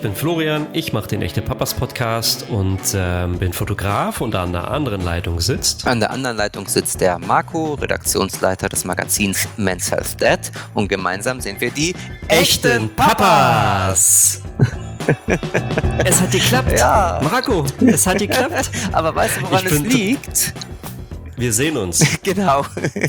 bin Florian, ich mache den Echte Papas Podcast und bin Fotograf und an der anderen Leitung sitzt. An der anderen Leitung sitzt der Marco, Redaktionsleiter des Magazins Men's Health Dad, und gemeinsam sind wir die Echten Papas. Es hat geklappt. Ja. Marco, es hat geklappt. Aber weißt du, woran es liegt? Wir sehen uns. Genau.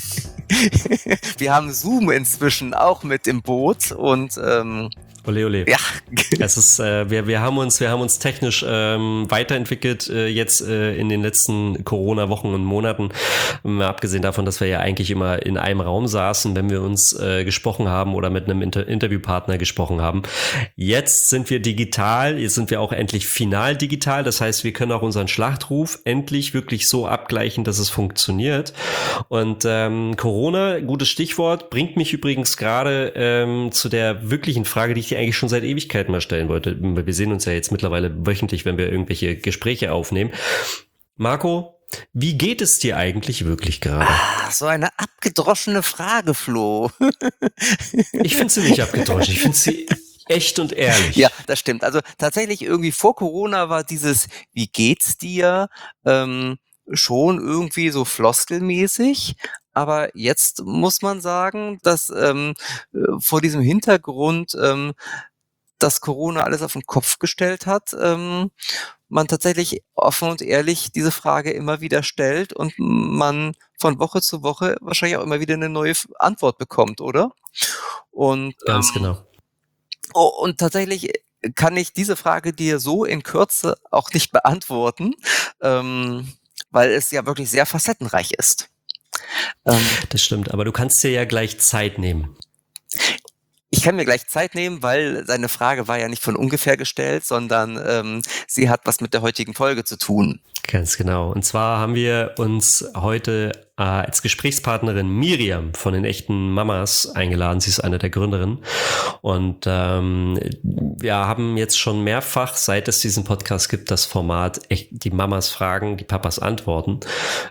Wir haben Zoom inzwischen auch mit im Boot und Ole, ole. ja. Es ist, wir haben uns technisch weiterentwickelt jetzt in den letzten Corona-Wochen und Monaten. Abgesehen davon, dass wir ja eigentlich immer in einem Raum saßen, wenn wir uns gesprochen haben oder mit einem Interviewpartner gesprochen haben. Jetzt sind wir digital, jetzt sind wir auch endlich final digital. Das heißt, wir können auch unseren Schlachtruf endlich wirklich so abgleichen, dass es funktioniert. Und Corona, gutes Stichwort, bringt mich übrigens gerade zu der wirklichen Frage, die ich dir eigentlich schon seit Ewigkeiten mal stellen wollte. Wir sehen uns ja jetzt mittlerweile wöchentlich, wenn wir irgendwelche Gespräche aufnehmen. Marco, wie geht es dir eigentlich wirklich gerade? So eine abgedroschene Frage, Flo. Ich finde sie nicht abgedroschen, ich finde sie echt und ehrlich. Ja, das stimmt. Also tatsächlich irgendwie vor Corona war dieses "Wie geht's dir?" schon irgendwie so floskelmäßig. Aber jetzt muss man sagen, dass vor diesem Hintergrund, dass Corona alles auf den Kopf gestellt hat, man tatsächlich offen und ehrlich diese Frage immer wieder stellt und man von Woche zu Woche wahrscheinlich auch immer wieder eine neue Antwort bekommt, oder? Und Ganz genau. und tatsächlich kann ich diese Frage dir so in Kürze auch nicht beantworten, weil es ja wirklich sehr facettenreich ist. Das stimmt, aber du kannst dir ja gleich Zeit nehmen. Ich kann mir gleich Zeit nehmen, weil seine Frage war ja nicht von ungefähr gestellt, sondern sie hat was mit der heutigen Folge zu tun. Ganz genau. Und zwar haben wir uns heute als Gesprächspartnerin Miriam von den Echten Mamas eingeladen. Sie ist eine der Gründerinnen. Und wir haben jetzt schon mehrfach, seit es diesen Podcast gibt, das Format die Mamas fragen, die Papas antworten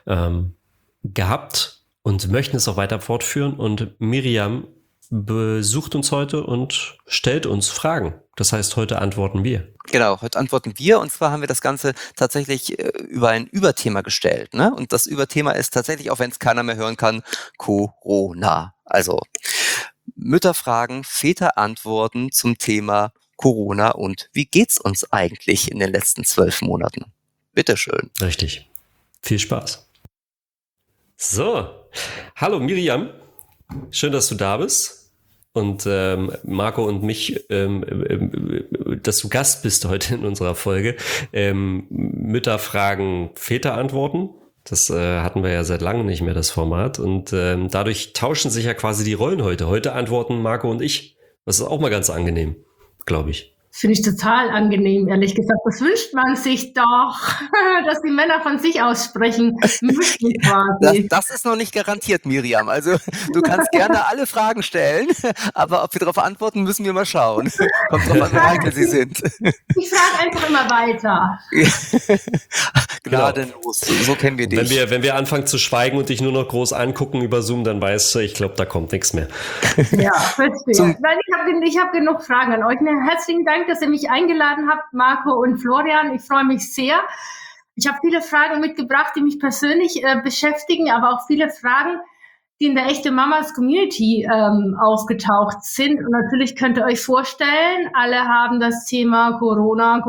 gehabt und möchten es auch weiter fortführen. Und Miriam besucht uns heute und stellt uns Fragen. Das heißt, heute antworten wir. Genau, heute antworten wir, und zwar haben wir das Ganze tatsächlich über ein Überthema gestellt, ne? Und das Überthema ist tatsächlich, auch wenn es keiner mehr hören kann, Corona. Also Mütter fragen, Väter antworten zum Thema Corona und wie geht's uns eigentlich in den letzten 12 Monaten? Bitteschön. Richtig. Viel Spaß. So, hallo Miriam. Schön, dass du da bist. Und Marco und mich, dass du Gast bist heute in unserer Folge. Mütter fragen, Väter antworten. Das hatten wir ja seit langem nicht mehr, das Format. Und dadurch tauschen sich ja quasi die Rollen heute. Heute antworten Marco und ich. Das ist auch mal ganz angenehm, glaube ich. Finde ich total angenehm, ehrlich gesagt. Das wünscht man sich doch, dass die Männer von sich aussprechen müssen quasi. Das ist noch nicht garantiert, Miriam. Also du kannst gerne alle Fragen stellen, aber ob wir darauf antworten, müssen wir mal schauen. Kommt drauf an, wie heikel sie sind. Ich frage einfach immer weiter. Gnadenlos, so kennen wir dich. Wenn wir anfangen zu schweigen und dich nur noch groß angucken über Zoom, dann weißt du, ich glaube, da kommt nichts mehr. Ja, verstehe. Nein, ich hab genug Fragen an euch. Herzlichen Dank, dass ihr mich eingeladen habt, Marco und Florian. Ich freue mich sehr. Ich habe viele Fragen mitgebracht, die mich persönlich beschäftigen, aber auch viele Fragen, die in der Echte Mamas Community aufgetaucht sind. Und natürlich könnt ihr euch vorstellen, alle haben das Thema Corona.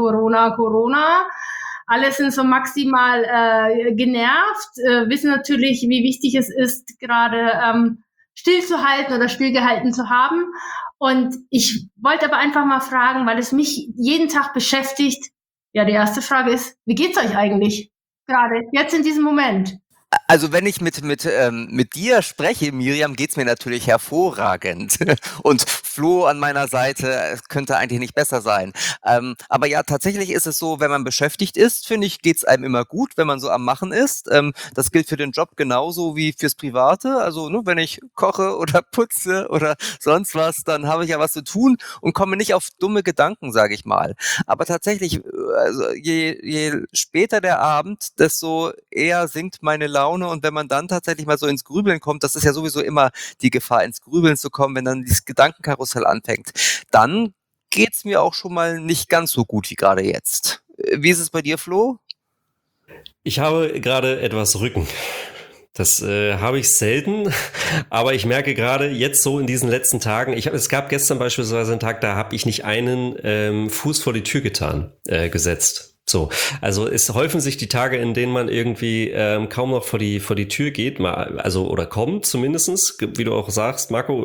Alle sind so maximal genervt, wissen natürlich, wie wichtig es ist, gerade stillzuhalten oder stillgehalten zu haben. Und ich wollte aber einfach mal fragen, weil es mich jeden Tag beschäftigt. Ja, die erste Frage ist, wie geht's euch eigentlich? Gerade jetzt in diesem Moment. Also wenn ich mit dir spreche, Miriam, geht's mir natürlich hervorragend. Und Flo an meiner Seite, es könnte eigentlich nicht besser sein. Aber ja, tatsächlich ist es so, wenn man beschäftigt ist, finde ich, geht's einem immer gut, wenn man so am Machen ist. Das gilt für den Job genauso wie fürs Private. Also wenn ich koche oder putze oder sonst was, dann habe ich ja was zu tun und komme nicht auf dumme Gedanken, sage ich mal. Aber tatsächlich, also je später der Abend, desto eher sinkt meine Laune, und wenn man dann tatsächlich mal so ins Grübeln kommt, das ist ja sowieso immer die Gefahr, ins Grübeln zu kommen, wenn dann dieses Gedankenkarussell anfängt, dann geht's mir auch schon mal nicht ganz so gut wie gerade jetzt. Wie ist es bei dir, Flo? Ich habe gerade etwas Rücken. Das habe ich selten, aber ich merke gerade jetzt so in diesen letzten Tagen, es gab gestern beispielsweise einen Tag, da habe ich nicht einen Fuß vor die Tür gesetzt. So, also es häufen sich die Tage, in denen man irgendwie kaum noch vor die Tür geht, oder kommt zumindestens, wie du auch sagst, Marco,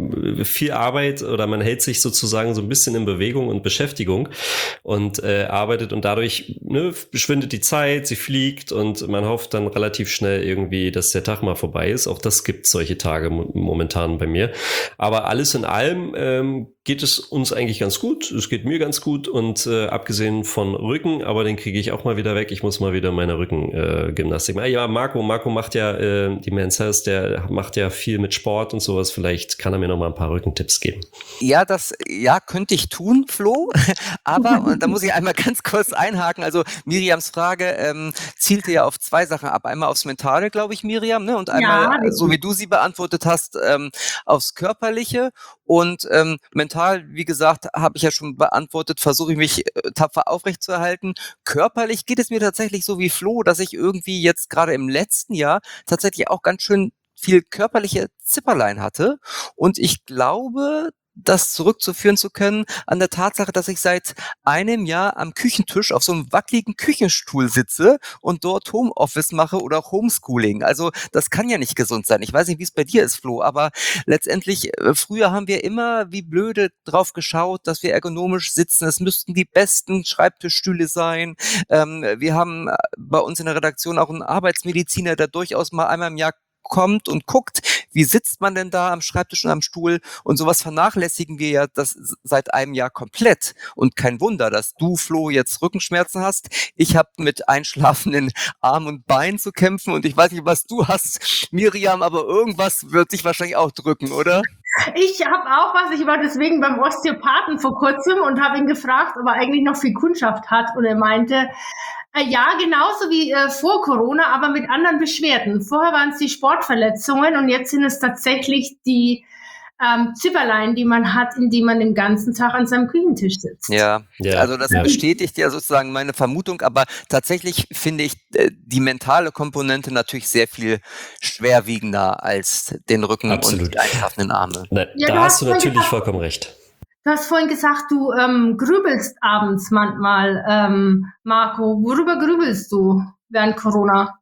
viel Arbeit oder man hält sich sozusagen so ein bisschen in Bewegung und Beschäftigung und arbeitet und dadurch verschwindet die Zeit, sie fliegt und man hofft dann relativ schnell irgendwie, dass der Tag mal vorbei ist. Auch das gibt solche Tage momentan bei mir. Aber alles in allem geht es uns eigentlich ganz gut. Es geht mir ganz gut und abgesehen von Rücken, aber den kriege ich auch mal wieder weg. Ich muss mal wieder meine Rückengymnastik machen. Ja, Marco macht ja, die Men's Health, der macht ja viel mit Sport und sowas. Vielleicht kann er mir noch mal ein paar Rückentipps geben. Ja, könnte ich tun, Flo. Aber da muss ich einmal ganz kurz einhaken. Also Miriams Frage zielte ja auf zwei Sachen ab. Einmal aufs Mentale, glaube ich, Miriam, ne? Und einmal, so wie du sie beantwortet hast, aufs Körperliche. Und mental, wie gesagt, habe ich ja schon beantwortet, versuche ich mich tapfer aufrechtzuerhalten. Körperlich geht es mir tatsächlich so wie Flo, dass ich irgendwie jetzt gerade im letzten Jahr tatsächlich auch ganz schön viel körperliche Zipperlein hatte. Und ich glaube, das zurückzuführen zu können an der Tatsache, dass ich seit einem Jahr am Küchentisch auf so einem wackeligen Küchenstuhl sitze und dort Homeoffice mache oder Homeschooling. Also das kann ja nicht gesund sein. Ich weiß nicht, wie es bei dir ist, Flo, aber letztendlich, früher haben wir immer wie blöde drauf geschaut, dass wir ergonomisch sitzen. Es müssten die besten Schreibtischstühle sein. Wir haben bei uns in der Redaktion auch einen Arbeitsmediziner, der durchaus mal einmal im Jahr kommt und guckt, wie sitzt man denn da am Schreibtisch und am Stuhl, und sowas vernachlässigen wir ja das seit einem Jahr komplett. Und kein Wunder, dass du, Flo, jetzt Rückenschmerzen hast. Ich habe mit einschlafenden Armen und Beinen zu kämpfen und ich weiß nicht, was du hast, Miriam, aber irgendwas wird dich wahrscheinlich auch drücken, oder? Ich habe auch was, ich war deswegen beim Osteopathen vor kurzem und habe ihn gefragt, ob er eigentlich noch viel Kundschaft hat, und er meinte, ja, genauso wie vor Corona, aber mit anderen Beschwerden. Vorher waren es die Sportverletzungen und jetzt sind es tatsächlich die Zipperlein, die man hat, indem man den ganzen Tag an seinem Küchentisch sitzt. Ja, also das bestätigt ja sozusagen meine Vermutung, aber tatsächlich finde ich die mentale Komponente natürlich sehr viel schwerwiegender als den Rücken und die einschlafenden Arme. Da hast du natürlich vollkommen recht. Du hast vorhin gesagt, du grübelst abends manchmal, Marco. Worüber grübelst du während Corona?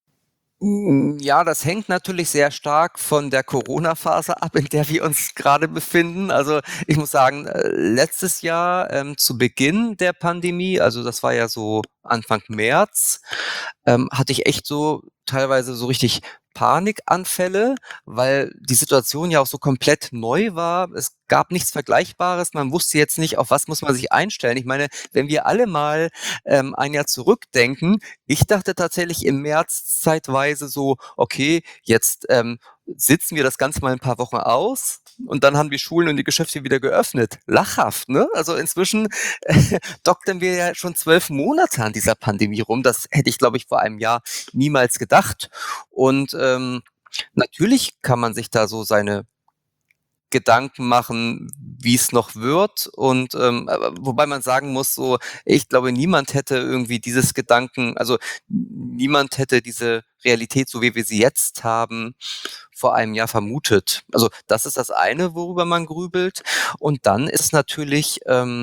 Ja, das hängt natürlich sehr stark von der Corona-Phase ab, in der wir uns gerade befinden. Also ich muss sagen, letztes Jahr zu Beginn der Pandemie, also das war ja so Anfang März, hatte ich echt so teilweise so richtig Panikanfälle, weil die Situation ja auch so komplett neu war. Es gab nichts Vergleichbares. Man wusste jetzt nicht, auf was muss man sich einstellen. Ich meine, wenn wir alle mal ein Jahr zurückdenken, ich dachte tatsächlich im März zeitweise so, okay, jetzt sitzen wir das Ganze mal ein paar Wochen aus und dann haben die Schulen und die Geschäfte wieder geöffnet. Lachhaft, ne? Also inzwischen doktern wir ja schon 12 Monate an dieser Pandemie rum. Das hätte ich, glaube ich, vor einem Jahr niemals gedacht. Und natürlich kann man sich da so seine Gedanken machen, wie es noch wird, und wobei man sagen muss, so, ich glaube, niemand hätte irgendwie dieses Gedanken, also niemand hätte diese Realität, so wie wir sie jetzt haben, vor einem Jahr vermutet. Also das ist das eine, worüber man grübelt. Und dann ist natürlich,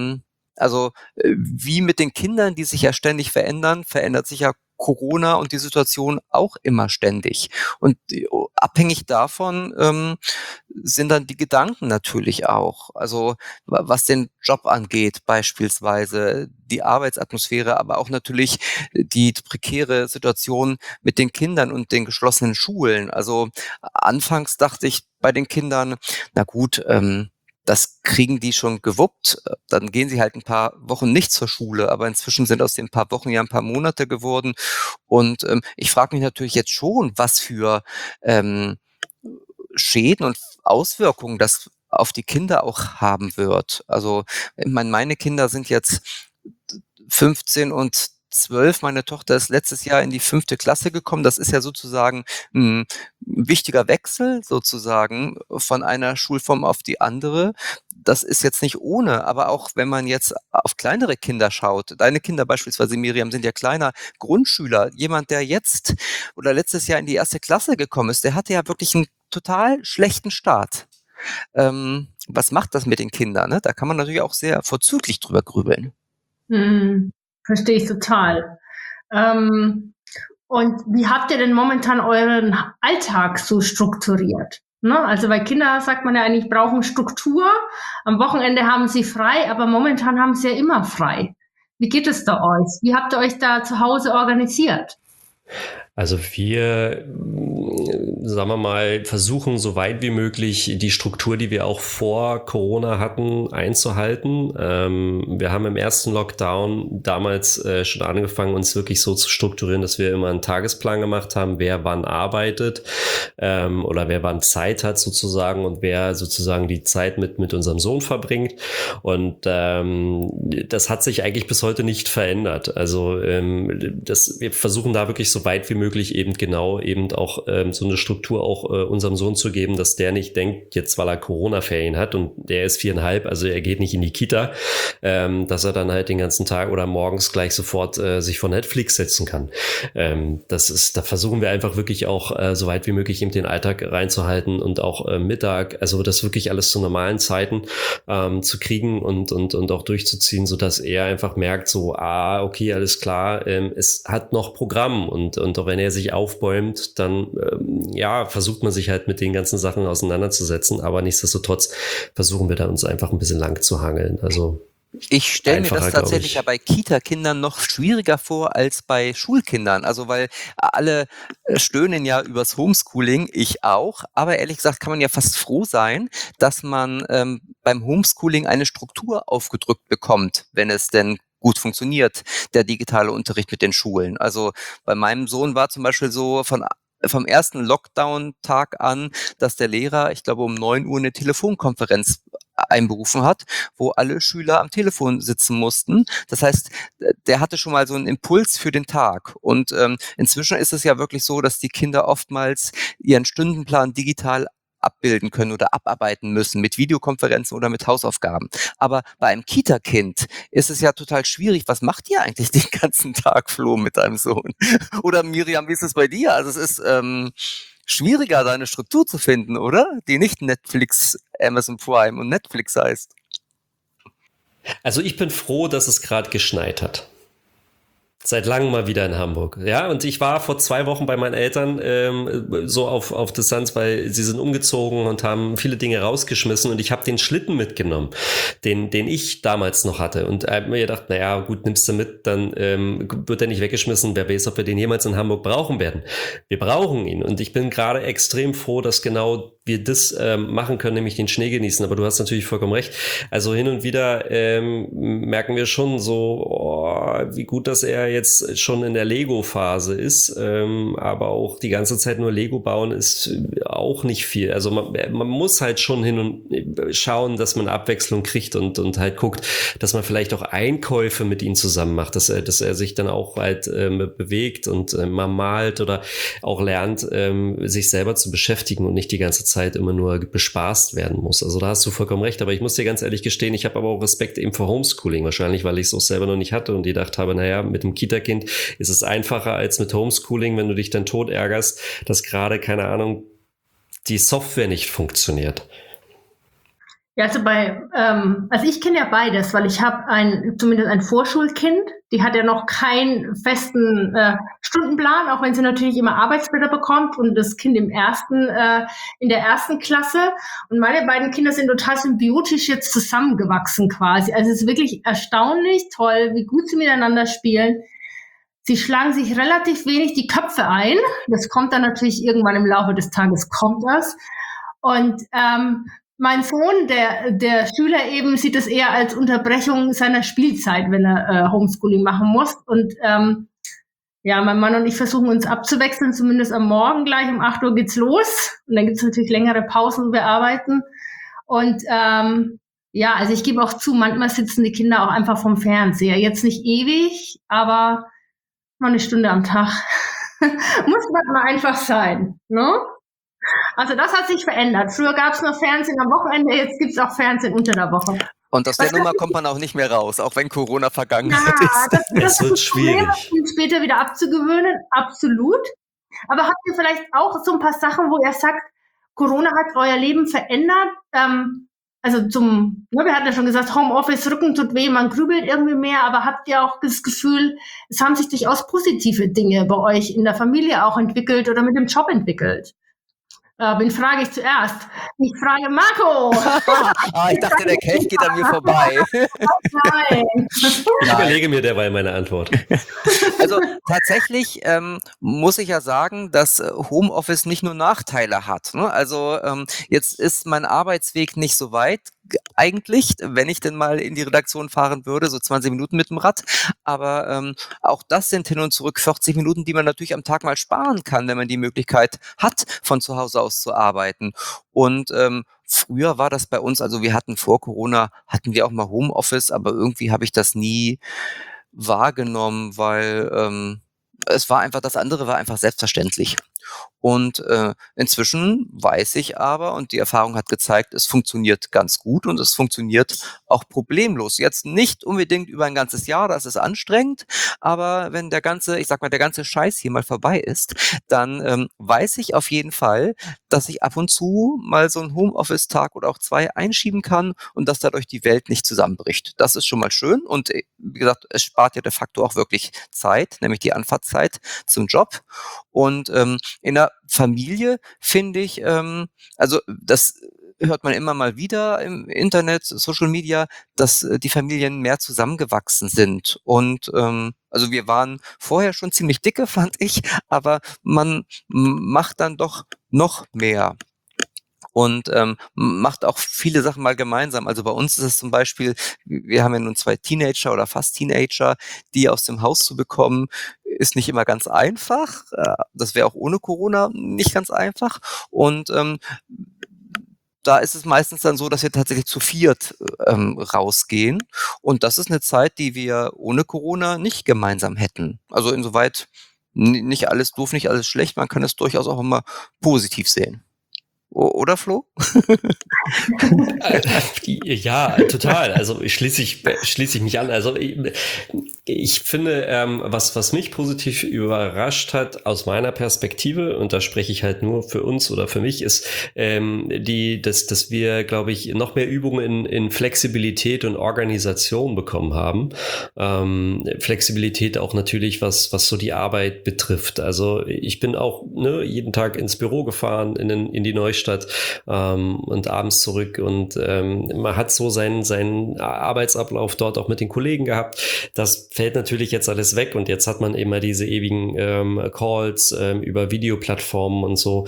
wie mit den Kindern, die sich ja ständig verändern, verändert sich ja Corona und die Situation auch immer ständig. Und abhängig davon sind dann die Gedanken natürlich auch. Also was den Job angeht beispielsweise, die Arbeitsatmosphäre, aber auch natürlich die prekäre Situation mit den Kindern und den geschlossenen Schulen. Also anfangs dachte ich bei den Kindern, na gut, das kriegen die schon gewuppt, dann gehen sie halt ein paar Wochen nicht zur Schule, aber inzwischen sind aus den paar Wochen ja ein paar Monate geworden, und ich frage mich natürlich jetzt schon, was für Schäden und Auswirkungen das auf die Kinder auch haben wird. Also meine Kinder sind jetzt 15 und 12. Meine Tochter ist letztes Jahr in die 5. Klasse gekommen. Das ist ja sozusagen ein wichtiger Wechsel sozusagen von einer Schulform auf die andere. das ist jetzt nicht ohne, aber auch wenn man jetzt auf kleinere Kinder schaut, deine Kinder beispielsweise, Miriam, sind ja kleiner Grundschüler. Jemand, der jetzt oder letztes Jahr in die 1. Klasse gekommen ist, der hatte ja wirklich einen total schlechten Start. Was macht das mit den Kindern? Ne? Da kann man natürlich auch sehr vorzüglich drüber grübeln. Verstehe ich total. Und wie habt ihr denn momentan euren Alltag so strukturiert? Ne? Also bei Kindern sagt man ja eigentlich, brauchen Struktur. Am Wochenende haben sie frei, aber momentan haben sie ja immer frei. Wie geht es da euch? Wie habt ihr euch da zu Hause organisiert? Also wir, sagen wir mal, versuchen so weit wie möglich die Struktur, die wir auch vor Corona hatten, einzuhalten. Wir haben im ersten Lockdown damals schon angefangen, uns wirklich so zu strukturieren, dass wir immer einen Tagesplan gemacht haben, wer wann arbeitet oder wer wann Zeit hat sozusagen und wer sozusagen die Zeit mit unserem Sohn verbringt. Und das hat sich eigentlich bis heute nicht verändert. Also wir versuchen da wirklich so weit wie möglich eben auch so eine Struktur auch unserem Sohn zu geben, dass der nicht denkt, jetzt weil er Corona-Ferien hat und der ist 4,5, also er geht nicht in die Kita, dass er dann halt den ganzen Tag oder morgens gleich sofort sich vor Netflix setzen kann. Da versuchen wir einfach wirklich auch so weit wie möglich eben den Alltag reinzuhalten und auch Mittag, also das wirklich alles zu normalen Zeiten zu kriegen und auch durchzuziehen, sodass er einfach merkt so, okay, alles klar, es hat noch Programm und auch wenn er sich aufbäumt, dann versucht man sich halt mit den ganzen Sachen auseinanderzusetzen, aber nichtsdestotrotz versuchen wir da uns einfach ein bisschen lang zu hangeln. Also ich stelle mir das tatsächlich ja bei Kita-Kindern noch schwieriger vor als bei Schulkindern. Also weil alle stöhnen ja übers Homeschooling, ich auch. Aber ehrlich gesagt kann man ja fast froh sein, dass man beim Homeschooling eine Struktur aufgedrückt bekommt, wenn es denn gut funktioniert, der digitale Unterricht mit den Schulen. Also bei meinem Sohn war zum Beispiel so vom ersten Lockdown-Tag an, dass der Lehrer, ich glaube um 9 Uhr eine Telefonkonferenz einberufen hat, wo alle Schüler am Telefon sitzen mussten. Das heißt, der hatte schon mal so einen Impuls für den Tag. Und inzwischen ist es ja wirklich so, dass die Kinder oftmals ihren Stundenplan digital abbilden können oder abarbeiten müssen mit Videokonferenzen oder mit Hausaufgaben. Aber bei einem Kita-Kind ist es ja total schwierig. Was macht ihr eigentlich den ganzen Tag, Flo, mit deinem Sohn? Oder Miriam, wie ist es bei dir? Also es ist schwieriger, da eine Struktur zu finden, oder? Die nicht Netflix, Amazon Prime und Netflix heißt. Also ich bin froh, dass es gerade geschneit hat. Seit langem mal wieder in Hamburg. Ja, und ich war vor 2 Wochen bei meinen Eltern so auf Distanz, weil sie sind umgezogen und haben viele Dinge rausgeschmissen und ich habe den Schlitten mitgenommen, den ich damals noch hatte und habe mir gedacht, naja, gut, nimmst du mit, dann wird er nicht weggeschmissen, wer weiß, ob wir den jemals in Hamburg brauchen werden. Wir brauchen ihn und ich bin gerade extrem froh, dass genau wir das machen können, nämlich den Schnee genießen, aber du hast natürlich vollkommen recht. Also hin und wieder merken wir schon so, wie gut, dass er jetzt schon in der Lego-Phase ist, aber auch die ganze Zeit nur Lego bauen ist auch nicht viel. Also man muss halt schon hin und schauen, dass man Abwechslung kriegt und halt guckt, dass man vielleicht auch Einkäufe mit ihm zusammen macht, dass er sich dann auch halt bewegt und mal malt oder auch lernt, sich selber zu beschäftigen und nicht die ganze Zeit immer nur bespaßt werden muss. Also da hast du vollkommen recht, aber ich muss dir ganz ehrlich gestehen, ich habe aber auch Respekt eben vor Homeschooling, wahrscheinlich, weil ich es auch selber noch nicht hatte und gedacht habe, naja, mit dem Kita-Kind ist es einfacher als mit Homeschooling, wenn du dich dann tot ärgerst, dass gerade, keine Ahnung, die Software nicht funktioniert. Ja, also ich kenne ja beides, weil ich habe zumindest ein Vorschulkind, die hat ja noch keinen festen Stundenplan, auch wenn sie natürlich immer Arbeitsblätter bekommt und das Kind in der ersten Klasse. Und meine beiden Kinder sind total symbiotisch jetzt zusammengewachsen quasi. Also es ist wirklich erstaunlich toll, wie gut sie miteinander spielen. Sie schlagen sich relativ wenig die Köpfe ein. Das kommt dann natürlich irgendwann im Laufe des Tages, kommt das. Und mein Sohn, der Schüler eben, sieht es eher als Unterbrechung seiner Spielzeit, wenn er Homeschooling machen muss. Und mein Mann und ich versuchen uns abzuwechseln, zumindest am Morgen gleich um 8 Uhr geht's los. Und dann gibt's natürlich längere Pausen, wo wir arbeiten. Und also ich gebe auch zu, manchmal sitzen die Kinder auch einfach vom Fernseher. Jetzt nicht ewig, aber mal eine Stunde am Tag. Muss manchmal einfach sein, ne? Also das hat sich verändert. Früher gab es nur Fernsehen am Wochenende, jetzt gibt es auch Fernsehen unter der Woche. Und aus der Nummer kommt man auch nicht mehr raus, auch wenn Corona Vergangenheit ist. Das wird schwierig. Problem, später wieder abzugewöhnen, absolut. Aber habt ihr vielleicht auch so ein paar Sachen, wo ihr sagt, Corona hat euer Leben verändert? Wir hatten ja schon gesagt, Homeoffice, Rücken tut weh, man grübelt irgendwie mehr, aber habt ihr auch das Gefühl, es haben sich durchaus positive Dinge bei euch in der Familie auch entwickelt oder mit dem Job entwickelt? Wen frage ich zuerst? Ich frage Marco. Ich dachte, der Kelch geht an mir vorbei. Nein. Ich überlege mir derweil meine Antwort. Also tatsächlich muss ich ja sagen, dass Homeoffice nicht nur Nachteile hat. Ne? Also jetzt ist mein Arbeitsweg nicht so weit eigentlich, wenn ich denn mal in die Redaktion fahren würde, so 20 Minuten mit dem Rad. Aber auch das sind hin und zurück 40 Minuten, die man natürlich am Tag mal sparen kann, wenn man die Möglichkeit hat, von zu Hause aus zu arbeiten. Und früher war das bei uns, also wir hatten vor Corona, hatten wir auch mal Homeoffice, aber irgendwie habe ich das nie wahrgenommen, weil es war einfach, das andere war einfach selbstverständlich. Und inzwischen weiß ich aber, und die Erfahrung hat gezeigt, es funktioniert ganz gut und es funktioniert auch problemlos. Jetzt nicht unbedingt über ein ganzes Jahr, das ist anstrengend, aber wenn der ganze Scheiß hier mal vorbei ist, dann weiß ich auf jeden Fall, dass ich ab und zu mal so einen Homeoffice-Tag oder auch 2 einschieben kann und dass dadurch die Welt nicht zusammenbricht. Das ist schon mal schön und wie gesagt, es spart ja de facto auch wirklich Zeit, nämlich die Anfahrtszeit zum Job. Und in der Familie finde ich, also das hört man immer mal wieder im Internet, Social Media, dass die Familien mehr zusammengewachsen sind. Und also wir waren vorher schon ziemlich dicke, fand ich, aber man macht dann doch noch mehr. Und macht auch viele Sachen mal gemeinsam. Also bei uns ist es zum Beispiel, wir haben ja nun 2 Teenager oder fast Teenager, die aus dem Haus zu bekommen, ist nicht immer ganz einfach. Das wäre auch ohne Corona nicht ganz einfach. Und da ist es meistens dann so, dass wir tatsächlich zu 4 rausgehen. Und das ist eine Zeit, die wir ohne Corona nicht gemeinsam hätten. Also insoweit nicht alles doof, nicht alles schlecht. Man kann es durchaus auch immer positiv sehen. Oder Flo? Ja, total. Also schließe ich mich an. Also ich finde, was mich positiv überrascht hat aus meiner Perspektive, und da spreche ich halt nur für uns oder für mich, ist dass wir, glaube ich, noch mehr Übungen in Flexibilität und Organisation bekommen haben. Flexibilität auch natürlich, was so die Arbeit betrifft. Also ich bin auch jeden Tag ins Büro gefahren, in die Neustadt und abends zurück und man hat so seinen Arbeitsablauf dort auch mit den Kollegen gehabt. Das fällt natürlich jetzt alles weg und jetzt hat man immer diese ewigen Calls über Videoplattformen und so.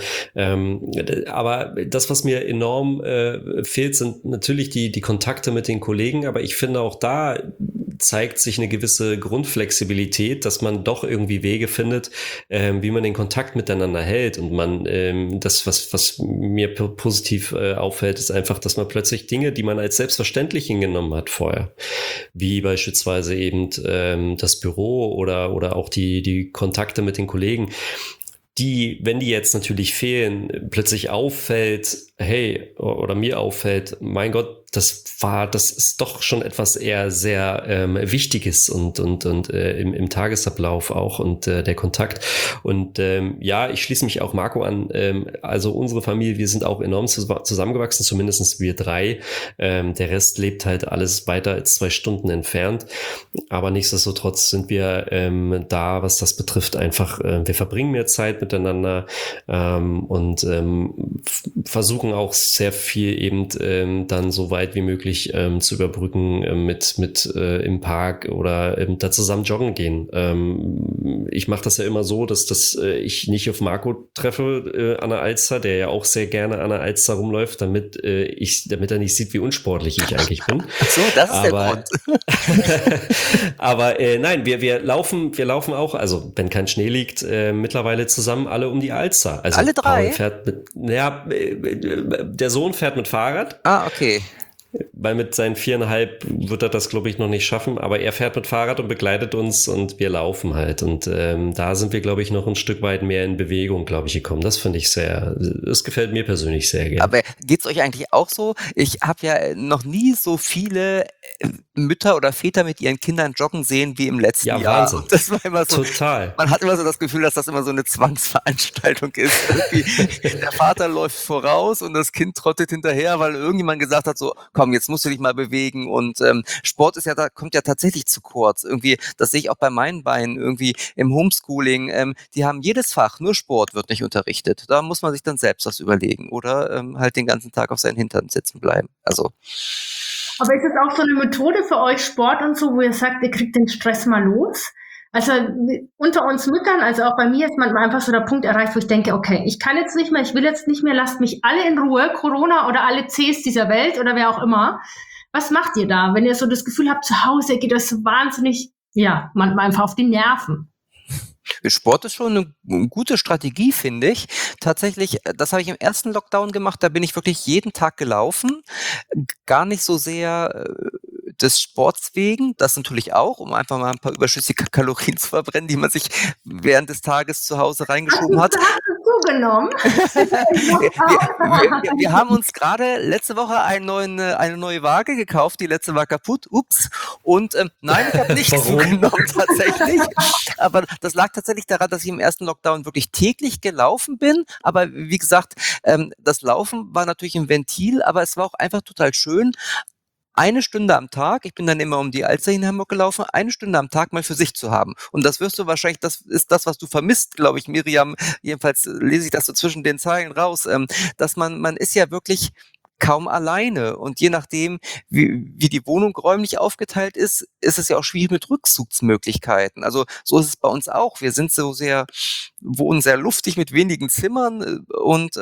Aber das, was mir enorm fehlt, sind natürlich die Kontakte mit den Kollegen, aber ich finde auch da zeigt sich eine gewisse Grundflexibilität, dass man doch irgendwie Wege findet, wie man den Kontakt miteinander hält und man das, was mir positiv auffällt, ist einfach, dass man plötzlich Dinge, die man als selbstverständlich hingenommen hat vorher, wie beispielsweise eben das Büro oder auch die Kontakte mit den Kollegen, wenn die jetzt natürlich fehlen, plötzlich auffällt, hey, oder mir auffällt, mein Gott, das ist doch schon etwas eher sehr Wichtiges und im Tagesablauf auch und der Kontakt. Und ja, ich schließe mich auch Marco an. Also unsere Familie, wir sind auch enorm zusammengewachsen, zumindest wir 3. Der Rest lebt halt alles weiter als 2 Stunden entfernt. Aber nichtsdestotrotz sind wir da, was das betrifft, einfach, wir verbringen mehr Zeit miteinander und versuchen auch sehr viel eben dann so weit wie möglich zu überbrücken mit im Park oder da zusammen joggen gehen. Ich mache das ja immer so, dass ich nicht auf Marco treffe an der Alster, der ja auch sehr gerne an der Alster rumläuft, damit er nicht sieht, wie unsportlich ich eigentlich bin. Ach so, das ist der Grund. Aber nein, wir laufen auch, also wenn kein Schnee liegt, mittlerweile zusammen alle um die Alster. Also alle 3? Der Sohn fährt mit Fahrrad. Ah, okay. weil mit seinen 4,5 wird er das, glaube ich, noch nicht schaffen, aber er fährt mit Fahrrad und begleitet uns und wir laufen halt und da sind wir, glaube ich, noch ein Stück weit mehr in Bewegung, glaube ich, gekommen. Das finde ich das gefällt mir persönlich sehr gerne. Aber geht's euch eigentlich auch so? Ich habe ja noch nie so viele Mütter oder Väter mit ihren Kindern joggen sehen wie im letzten Jahr. Wahnsinn. Und das war immer so, total. Man hat immer so das Gefühl, dass das immer so eine Zwangsveranstaltung ist. Der Vater läuft voraus und das Kind trottet hinterher, weil irgendjemand gesagt hat, so, komm, jetzt musst du dich mal bewegen. Und Sport kommt ja tatsächlich zu kurz. Irgendwie, das sehe ich auch bei meinen Beinen irgendwie im Homeschooling. Die haben jedes Fach, nur Sport wird nicht unterrichtet. Da muss man sich dann selbst was überlegen oder halt den ganzen Tag auf seinen Hintern sitzen bleiben. Also. Aber ist es auch so eine Methode für euch, Sport und so, wo ihr sagt, ihr kriegt den Stress mal los? Also unter uns Müttern, also auch bei mir ist manchmal einfach so der Punkt erreicht, wo ich denke, okay, ich kann jetzt nicht mehr, ich will jetzt nicht mehr, lasst mich alle in Ruhe, Corona oder alle Cs dieser Welt oder wer auch immer. Was macht ihr da, wenn ihr so das Gefühl habt, zu Hause geht das so wahnsinnig, ja, manchmal einfach auf die Nerven? Sport ist schon eine gute Strategie, finde ich. Tatsächlich, das habe ich im ersten Lockdown gemacht, da bin ich wirklich jeden Tag gelaufen. Gar nicht so sehr des Sports wegen, das natürlich auch, um einfach mal ein paar überschüssige Kalorien zu verbrennen, die man sich während des Tages zu Hause reingeschoben hat. Hast du zugenommen? wir haben uns gerade letzte Woche eine neue Waage gekauft, die letzte war kaputt, ups. Und nein, ich habe nicht zugenommen tatsächlich. Aber das lag tatsächlich daran, dass ich im ersten Lockdown wirklich täglich gelaufen bin. Aber wie gesagt, das Laufen war natürlich ein Ventil, aber es war auch einfach total schön. 1 Stunde am Tag, ich bin dann immer um die Alster in Hamburg gelaufen, 1 Stunde am Tag mal für sich zu haben. Und das wirst du wahrscheinlich, das ist das, was du vermisst, glaube ich, Miriam. Jedenfalls lese ich das so zwischen den Zeilen raus, dass man ist ja wirklich kaum alleine. Und je nachdem, wie die Wohnung räumlich aufgeteilt ist, ist es ja auch schwierig mit Rückzugsmöglichkeiten. Also so ist es bei uns auch. Wir sind wohnen sehr luftig mit wenigen Zimmern und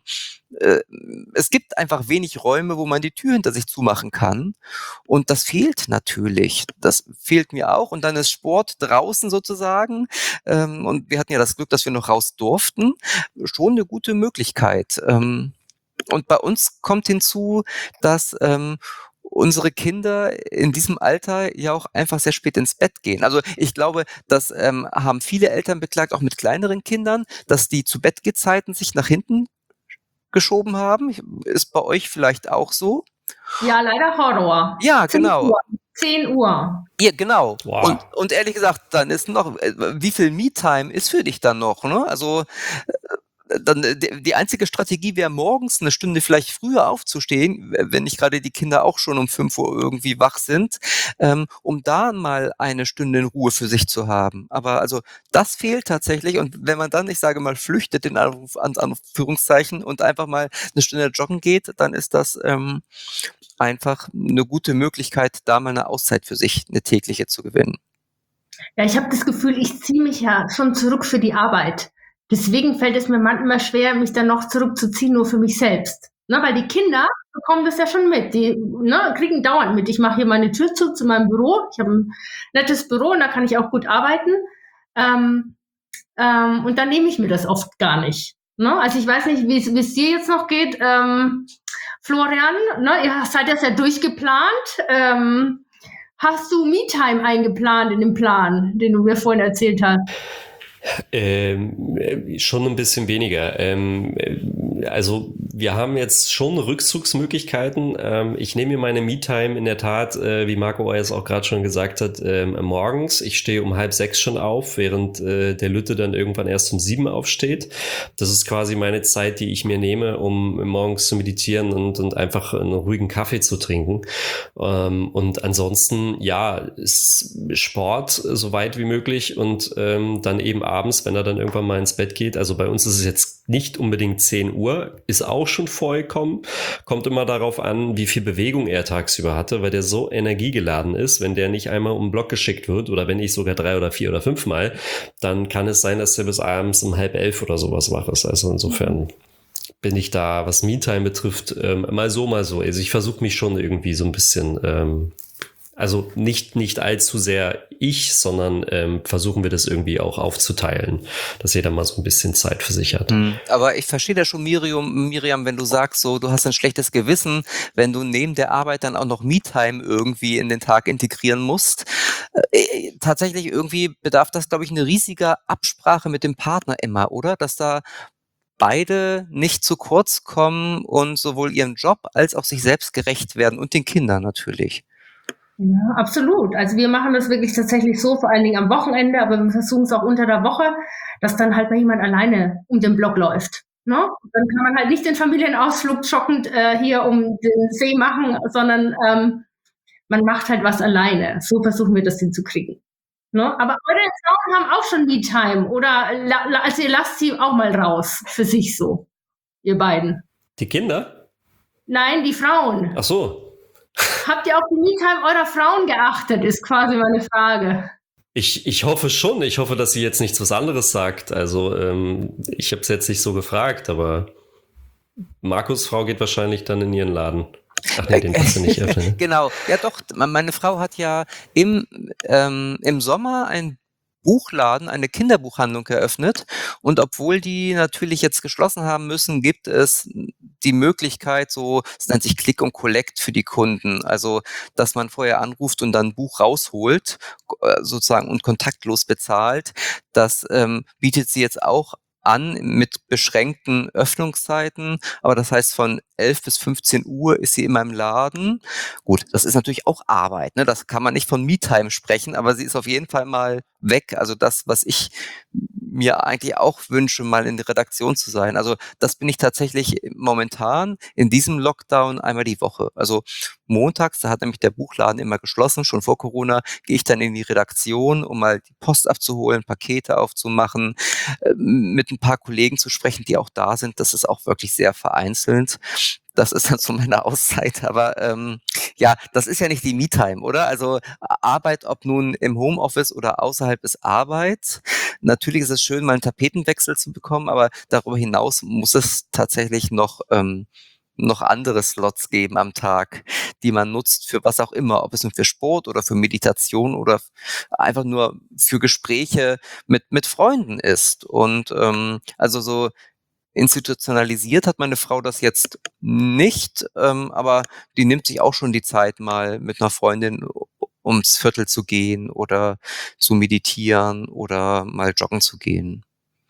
es gibt einfach wenig Räume, wo man die Tür hinter sich zumachen kann. Und das fehlt natürlich. Das fehlt mir auch. Und dann ist Sport draußen sozusagen. Und wir hatten ja das Glück, dass wir noch raus durften. Schon eine gute Möglichkeit. Und bei uns kommt hinzu, dass unsere Kinder in diesem Alter ja auch einfach sehr spät ins Bett gehen. Also ich glaube, das haben viele Eltern beklagt, auch mit kleineren Kindern, dass die Zu-Bett-Gezeiten sich nach hinten geschoben haben. Ist bei euch vielleicht auch so? Ja, leider Horror. Ja, genau. 10 Uhr. Ja, genau. Wow. Und ehrlich gesagt, dann ist noch, wie viel Me-Time ist für dich dann noch? Ne? Also dann die einzige Strategie wäre, morgens 1 Stunde vielleicht früher aufzustehen, wenn nicht gerade die Kinder auch schon um 5 Uhr irgendwie wach sind, um da mal 1 Stunde in Ruhe für sich zu haben. Aber also das fehlt tatsächlich. Und wenn man dann, ich sage mal, flüchtet in Anführungszeichen und einfach mal 1 Stunde joggen geht, dann ist das einfach eine gute Möglichkeit, da mal eine Auszeit für sich, eine tägliche zu gewinnen. Ja, ich habe das Gefühl, ich ziehe mich ja schon zurück für die Arbeit. Deswegen fällt es mir manchmal schwer, mich dann noch zurückzuziehen, nur für mich selbst. Ne, weil die Kinder bekommen das ja schon mit. Die kriegen dauernd mit. Ich mache hier meine Tür zu meinem Büro. Ich habe ein nettes Büro und da kann ich auch gut arbeiten. Und dann nehme ich mir das oft gar nicht. Ne? Also ich weiß nicht, wie es dir jetzt noch geht. Florian, ne, ihr seid ja sehr durchgeplant. Hast du Me-Time eingeplant in dem Plan, den du mir vorhin erzählt hast? Schon ein bisschen weniger. Also wir haben jetzt schon Rückzugsmöglichkeiten. Ich nehme mir meine Me-Time in der Tat, wie Marco es auch gerade schon gesagt hat, morgens. Ich stehe um 5:30 schon auf, während der Lütte dann irgendwann erst um 7 aufsteht. Das ist quasi meine Zeit, die ich mir nehme, um morgens zu meditieren und einfach einen ruhigen Kaffee zu trinken. Und ansonsten, ja, ist Sport so weit wie möglich und dann eben abends, wenn er dann irgendwann mal ins Bett geht. Also bei uns ist es jetzt nicht unbedingt 10 Uhr, ist auch schon vorgekommen. Kommt immer darauf an, wie viel Bewegung er tagsüber hatte, weil der so energiegeladen ist. Wenn der nicht einmal um den Block geschickt wird oder wenn nicht sogar 3 oder 4 oder 5 Mal, dann kann es sein, dass er bis abends um 10:30 oder sowas wach ist. Also insofern bin ich da, was Me-Time betrifft, mal so. Also ich versuche mich schon irgendwie so ein bisschen Also nicht allzu sehr ich, sondern versuchen wir das irgendwie auch aufzuteilen, dass jeder mal so ein bisschen Zeit für sich hat. Aber ich verstehe das schon, Miriam, wenn du sagst, so, du hast ein schlechtes Gewissen, wenn du neben der Arbeit dann auch noch Me-Time irgendwie in den Tag integrieren musst. Tatsächlich irgendwie bedarf das, glaube ich, eine riesige Absprache mit dem Partner immer, oder? Dass da beide nicht zu kurz kommen und sowohl ihrem Job als auch sich selbst gerecht werden und den Kindern natürlich. Ja, absolut. Also wir machen das wirklich tatsächlich so, vor allen Dingen am Wochenende, aber wir versuchen es auch unter der Woche, dass dann halt mal jemand alleine um den Block läuft. Ne? Dann kann man halt nicht den Familienausflug schockend hier um den See machen, sondern man macht halt was alleine. So versuchen wir das hinzukriegen. Ne? Aber eure Frauen haben auch schon Me-Time oder also ihr lasst sie auch mal raus für sich so, ihr beiden. Die Kinder? Nein, die Frauen. Ach so. Habt ihr auf die Me-Time eurer Frauen geachtet, ist quasi meine Frage. Ich hoffe schon. Ich hoffe, dass sie jetzt nichts was anderes sagt. Also ich habe es jetzt nicht so gefragt, aber Markus' Frau geht wahrscheinlich dann in ihren Laden. Ach nee, den kannst du nicht öffnen. Genau, ja doch, meine Frau hat ja im Sommer ein Buchladen, eine Kinderbuchhandlung eröffnet, und obwohl die natürlich jetzt geschlossen haben müssen, gibt es die Möglichkeit, so, es nennt sich Click und Collect für die Kunden, also dass man vorher anruft und dann ein Buch rausholt, sozusagen, und kontaktlos bezahlt. Das bietet sie jetzt auch an mit beschränkten Öffnungszeiten, aber das heißt, von 11 bis 15 Uhr ist sie in meinem Laden. Gut, das ist natürlich auch Arbeit, ne? Das kann man nicht von Me-Time sprechen, aber sie ist auf jeden Fall mal weg. Also das, was ich mir eigentlich auch wünsche, mal in der Redaktion zu sein. Also das bin ich tatsächlich momentan in diesem Lockdown einmal die Woche. Also montags, da hat nämlich der Buchladen immer geschlossen, schon vor Corona, gehe ich dann in die Redaktion, um mal die Post abzuholen, Pakete aufzumachen, mit ein paar Kollegen zu sprechen, die auch da sind. Das ist auch wirklich sehr vereinzelt. Das ist dann so meine Auszeit, aber ja, das ist ja nicht die Me-Time, oder? Also Arbeit, ob nun im Homeoffice oder außerhalb, ist Arbeit. Natürlich ist es schön, mal einen Tapetenwechsel zu bekommen, aber darüber hinaus muss es tatsächlich noch andere Slots geben am Tag, die man nutzt für was auch immer, ob es nun für Sport oder für Meditation oder einfach nur für Gespräche mit Freunden ist. Und also so institutionalisiert hat meine Frau das jetzt nicht, aber die nimmt sich auch schon die Zeit, mal mit einer Freundin ums Viertel zu gehen oder zu meditieren oder mal joggen zu gehen.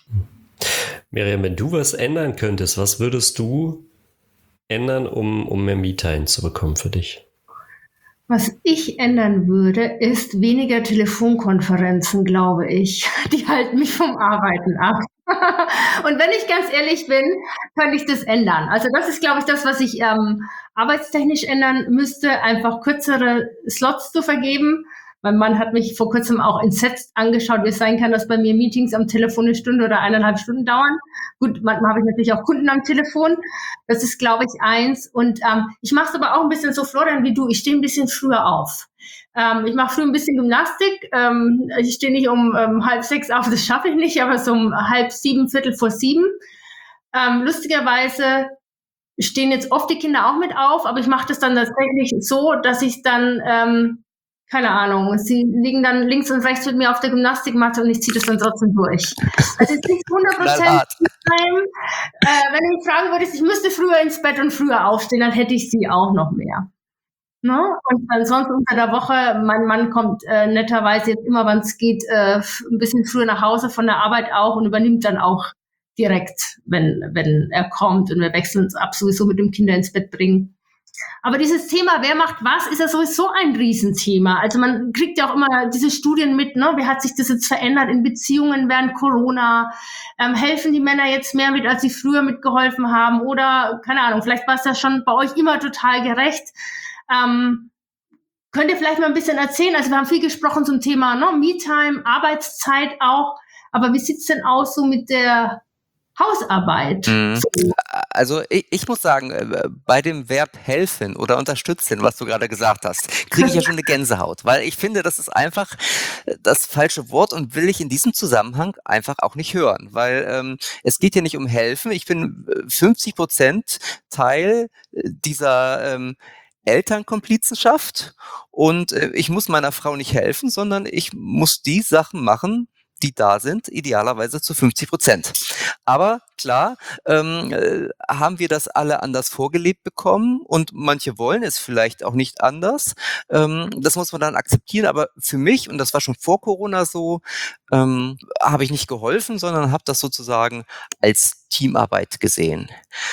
Miriam, wenn du was ändern könntest, was würdest du ändern, um mehr Me-Time zu bekommen für dich? Was ich ändern würde, ist weniger Telefonkonferenzen, glaube ich. Die halten mich vom Arbeiten ab. Und wenn ich ganz ehrlich bin, könnte ich das ändern. Also das ist, glaube ich, das, was ich arbeitstechnisch ändern müsste, einfach kürzere Slots zu vergeben. Mein Mann hat mich vor kurzem auch entsetzt angeschaut, wie es sein kann, dass bei mir Meetings am Telefon 1 Stunde oder 1,5 Stunden dauern. Gut, manchmal habe ich natürlich auch Kunden am Telefon. Das ist, glaube ich, eins. Und ich mache es aber auch ein bisschen so, Florian, wie du. Ich stehe ein bisschen früher auf. Ich mache früh ein bisschen Gymnastik. Ich stehe nicht um 5:30 auf, das schaffe ich nicht, aber so um 6:30, 6:45. Lustigerweise stehen jetzt oft die Kinder auch mit auf, aber ich mache das dann tatsächlich so, dass ich dann keine Ahnung, sie liegen dann links und rechts mit mir auf der Gymnastikmatte und ich ziehe das dann trotzdem durch. Also es ist nicht 100% Time. Wenn du mich fragen würdest, ich müsste früher ins Bett und früher aufstehen, dann hätte ich sie auch noch mehr. Ne? Und ansonsten unter der Woche, mein Mann kommt netterweise jetzt immer, wann es geht, ein bisschen früher nach Hause von der Arbeit auch und übernimmt dann auch direkt, wenn er kommt, und wir wechseln uns ab, sowieso mit dem Kinder ins Bett bringen. Aber dieses Thema, wer macht was, ist ja sowieso ein Riesenthema. Also man kriegt ja auch immer diese Studien mit, ne? Wie hat sich das jetzt verändert in Beziehungen während Corona? Helfen die Männer jetzt mehr mit, als sie früher mitgeholfen haben? Oder, keine Ahnung, vielleicht war es ja schon bei euch immer total gerecht. Könnt ihr vielleicht mal ein bisschen erzählen? Also wir haben viel gesprochen zum Thema, ne? Me-Time, Arbeitszeit auch. Aber wie sieht's denn aus so mit der Hausarbeit? Also ich muss sagen, bei dem Verb helfen oder unterstützen, was du gerade gesagt hast, kriege ich ja schon eine Gänsehaut, weil ich finde, das ist einfach das falsche Wort und will ich in diesem Zusammenhang einfach auch nicht hören, weil es geht hier nicht um helfen. Ich bin 50% Teil dieser Elternkomplizenschaft und ich muss meiner Frau nicht helfen, sondern ich muss die Sachen machen, die da sind, idealerweise zu 50%. Aber klar, haben wir das alle anders vorgelebt bekommen und manche wollen es vielleicht auch nicht anders. Das muss man dann akzeptieren, aber für mich, und das war schon vor Corona so, habe ich nicht geholfen, sondern habe das sozusagen als Teamarbeit gesehen.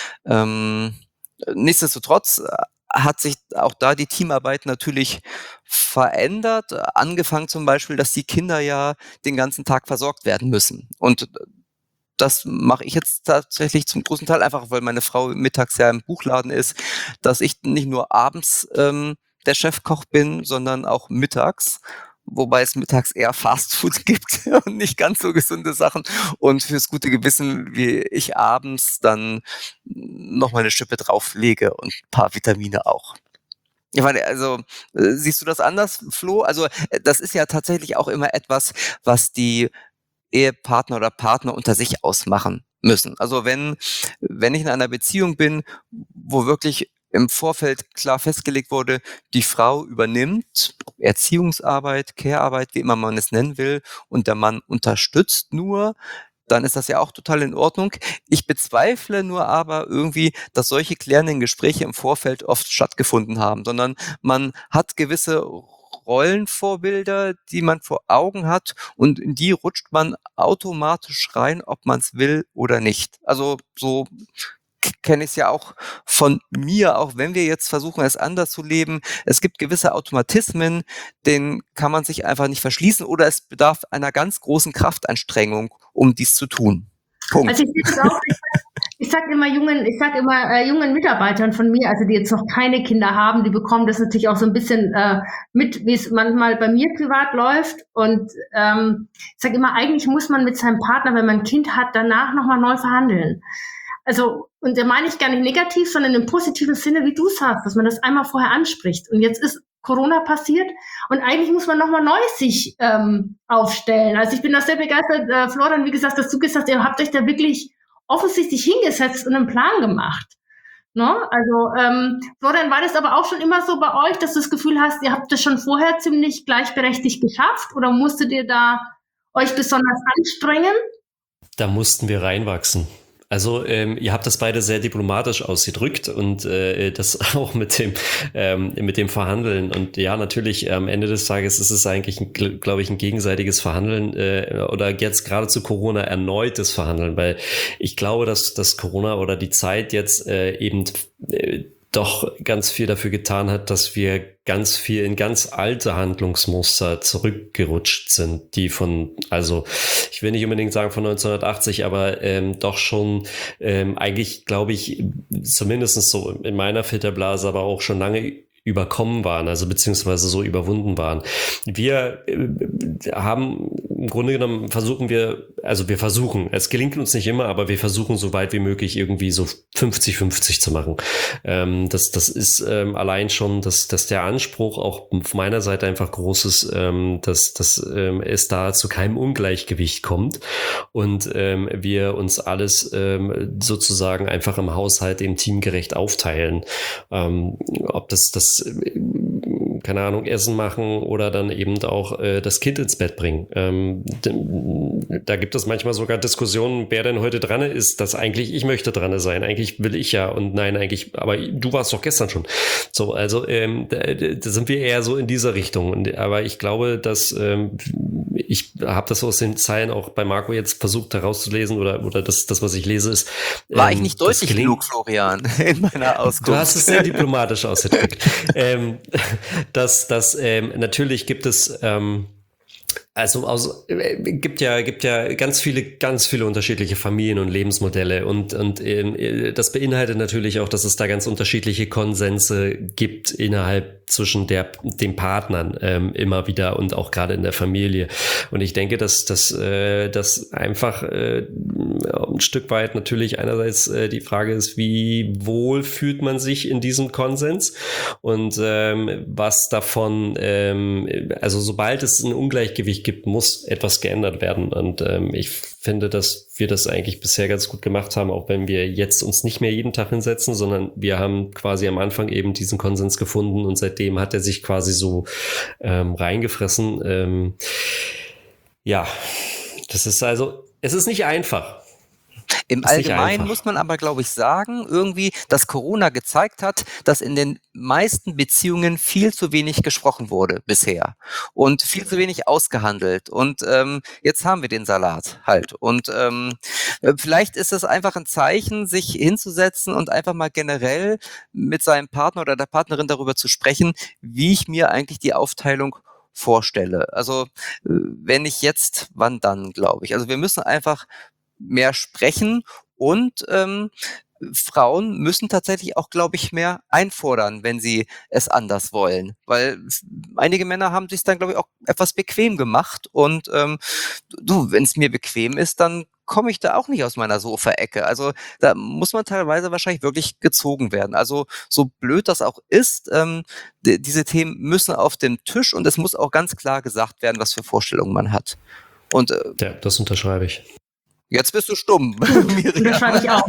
Nichtsdestotrotz hat sich auch da die Teamarbeit natürlich verändert. Angefangen zum Beispiel, dass die Kinder ja den ganzen Tag versorgt werden müssen. Und das mache ich jetzt tatsächlich zum großen Teil einfach, weil meine Frau mittags ja im Buchladen ist, dass ich nicht nur abends der Chefkoch bin, sondern auch mittags. Wobei es mittags eher Fastfood gibt und nicht ganz so gesunde Sachen. Und fürs gute Gewissen, wie ich abends dann noch mal eine Schippe drauflege und ein paar Vitamine auch. Ich meine, also siehst du das anders, Flo? Also das ist ja tatsächlich auch immer etwas, was die Ehepartner oder Partner unter sich ausmachen müssen. Also wenn ich in einer Beziehung bin, wo wirklich im Vorfeld klar festgelegt wurde, die Frau übernimmt Erziehungsarbeit, Care-Arbeit, wie immer man es nennen will, und der Mann unterstützt nur, dann ist das ja auch total in Ordnung. Ich bezweifle nur aber irgendwie, dass solche klärenden Gespräche im Vorfeld oft stattgefunden haben, sondern man hat gewisse Rollenvorbilder, die man vor Augen hat und in die rutscht man automatisch rein, ob man es will oder nicht. Also so kenne ich es ja auch von mir, auch wenn wir jetzt versuchen, es anders zu leben. Es gibt gewisse Automatismen, denen kann man sich einfach nicht verschließen oder es bedarf einer ganz großen Kraftanstrengung, um dies zu tun. Punkt. Also ich sage immer jungen Mitarbeitern von mir, also die jetzt noch keine Kinder haben, die bekommen das natürlich auch so ein bisschen mit, wie es manchmal bei mir privat läuft. Und ich sage immer, eigentlich muss man mit seinem Partner, wenn man ein Kind hat, danach nochmal neu verhandeln. Also, und da meine ich gar nicht negativ, sondern im positiven Sinne, wie du sagst, dass man das einmal vorher anspricht. Und jetzt ist Corona passiert und eigentlich muss man nochmal neu sich aufstellen. Also ich bin da sehr begeistert, Florian, wie gesagt, dass du gesagt hast, ihr habt euch da wirklich offensichtlich hingesetzt und einen Plan gemacht. Ne? Also Florian, war das aber auch schon immer so bei euch, dass du das Gefühl hast, ihr habt das schon vorher ziemlich gleichberechtigt geschafft oder musstet ihr da euch besonders anstrengen? Da mussten wir reinwachsen. Also ihr habt das beide sehr diplomatisch ausgedrückt und das auch mit dem Verhandeln. Und ja, natürlich am Ende des Tages ist es eigentlich, glaube ich, ein gegenseitiges Verhandeln oder jetzt gerade zu Corona erneutes Verhandeln, weil ich glaube, dass das Corona oder die Zeit jetzt eben doch ganz viel dafür getan hat, dass wir ganz viel in ganz alte Handlungsmuster zurückgerutscht sind, die also ich will nicht unbedingt sagen von 1980, aber doch schon eigentlich, glaube ich, zumindest so in meiner Filterblase, aber auch schon lange überkommen waren, also beziehungsweise so überwunden waren. Wir haben im Grunde genommen es gelingt uns nicht immer, aber wir versuchen so weit wie möglich irgendwie so 50-50 zu machen. Das ist allein schon, dass der Anspruch auch auf meiner Seite einfach groß ist, dass es da zu keinem Ungleichgewicht kommt und wir uns alles sozusagen einfach im Haushalt eben teamgerecht aufteilen. Ob das keine Ahnung, Essen machen oder dann eben auch das Kind ins Bett bringen. Da gibt es manchmal sogar Diskussionen, wer denn heute dran ist, dass eigentlich ich möchte dran sein. Eigentlich will ich ja und nein, eigentlich, aber du warst doch gestern schon. So, also da sind wir eher so in dieser Richtung. Aber ich glaube, dass ich habe das aus den Zeilen auch bei Marco jetzt versucht herauszulesen oder das, was ich lese, ist. War ich nicht deutlich genug, Florian, in meiner Auskunft? Du hast es sehr diplomatisch ausgedrückt. Dass natürlich gibt es gibt ja ganz viele unterschiedliche Familien und Lebensmodelle und das beinhaltet natürlich auch, dass es da ganz unterschiedliche Konsense gibt zwischen den Partnern immer wieder und auch gerade in der Familie. Und ich denke, dass das einfach ein Stück weit natürlich einerseits die Frage ist, wie wohl fühlt man sich in diesem Konsens und was davon, also sobald es ein Ungleichgewicht gibt gibt, muss etwas geändert werden. Und ich finde, dass wir das eigentlich bisher ganz gut gemacht haben, auch wenn wir jetzt uns nicht mehr jeden Tag hinsetzen, sondern wir haben quasi am Anfang eben diesen Konsens gefunden und seitdem hat er sich quasi so reingefressen. Ja, das ist also, es ist nicht einfach. Im Allgemeinen muss man aber, glaube ich, sagen, irgendwie, dass Corona gezeigt hat, dass in den meisten Beziehungen viel zu wenig gesprochen wurde bisher und viel zu wenig ausgehandelt. Und jetzt haben wir den Salat halt. Und vielleicht ist es einfach ein Zeichen, sich hinzusetzen und einfach mal generell mit seinem Partner oder der Partnerin darüber zu sprechen, wie ich mir eigentlich die Aufteilung vorstelle. Also wenn nicht jetzt, wann dann, glaube ich. Also wir müssen einfach mehr sprechen und Frauen müssen tatsächlich auch, glaube ich, mehr einfordern, wenn sie es anders wollen. Weil einige Männer haben sich dann, glaube ich, auch etwas bequem gemacht. Und wenn es mir bequem ist, dann komme ich da auch nicht aus meiner Sofaecke. Also da muss man teilweise wahrscheinlich wirklich gezogen werden. Also so blöd das auch ist, diese Themen müssen auf den Tisch und es muss auch ganz klar gesagt werden, was für Vorstellungen man hat. Und ja, das unterschreibe ich. Jetzt bist du stumm, Miriam. Das schreibe ich auch.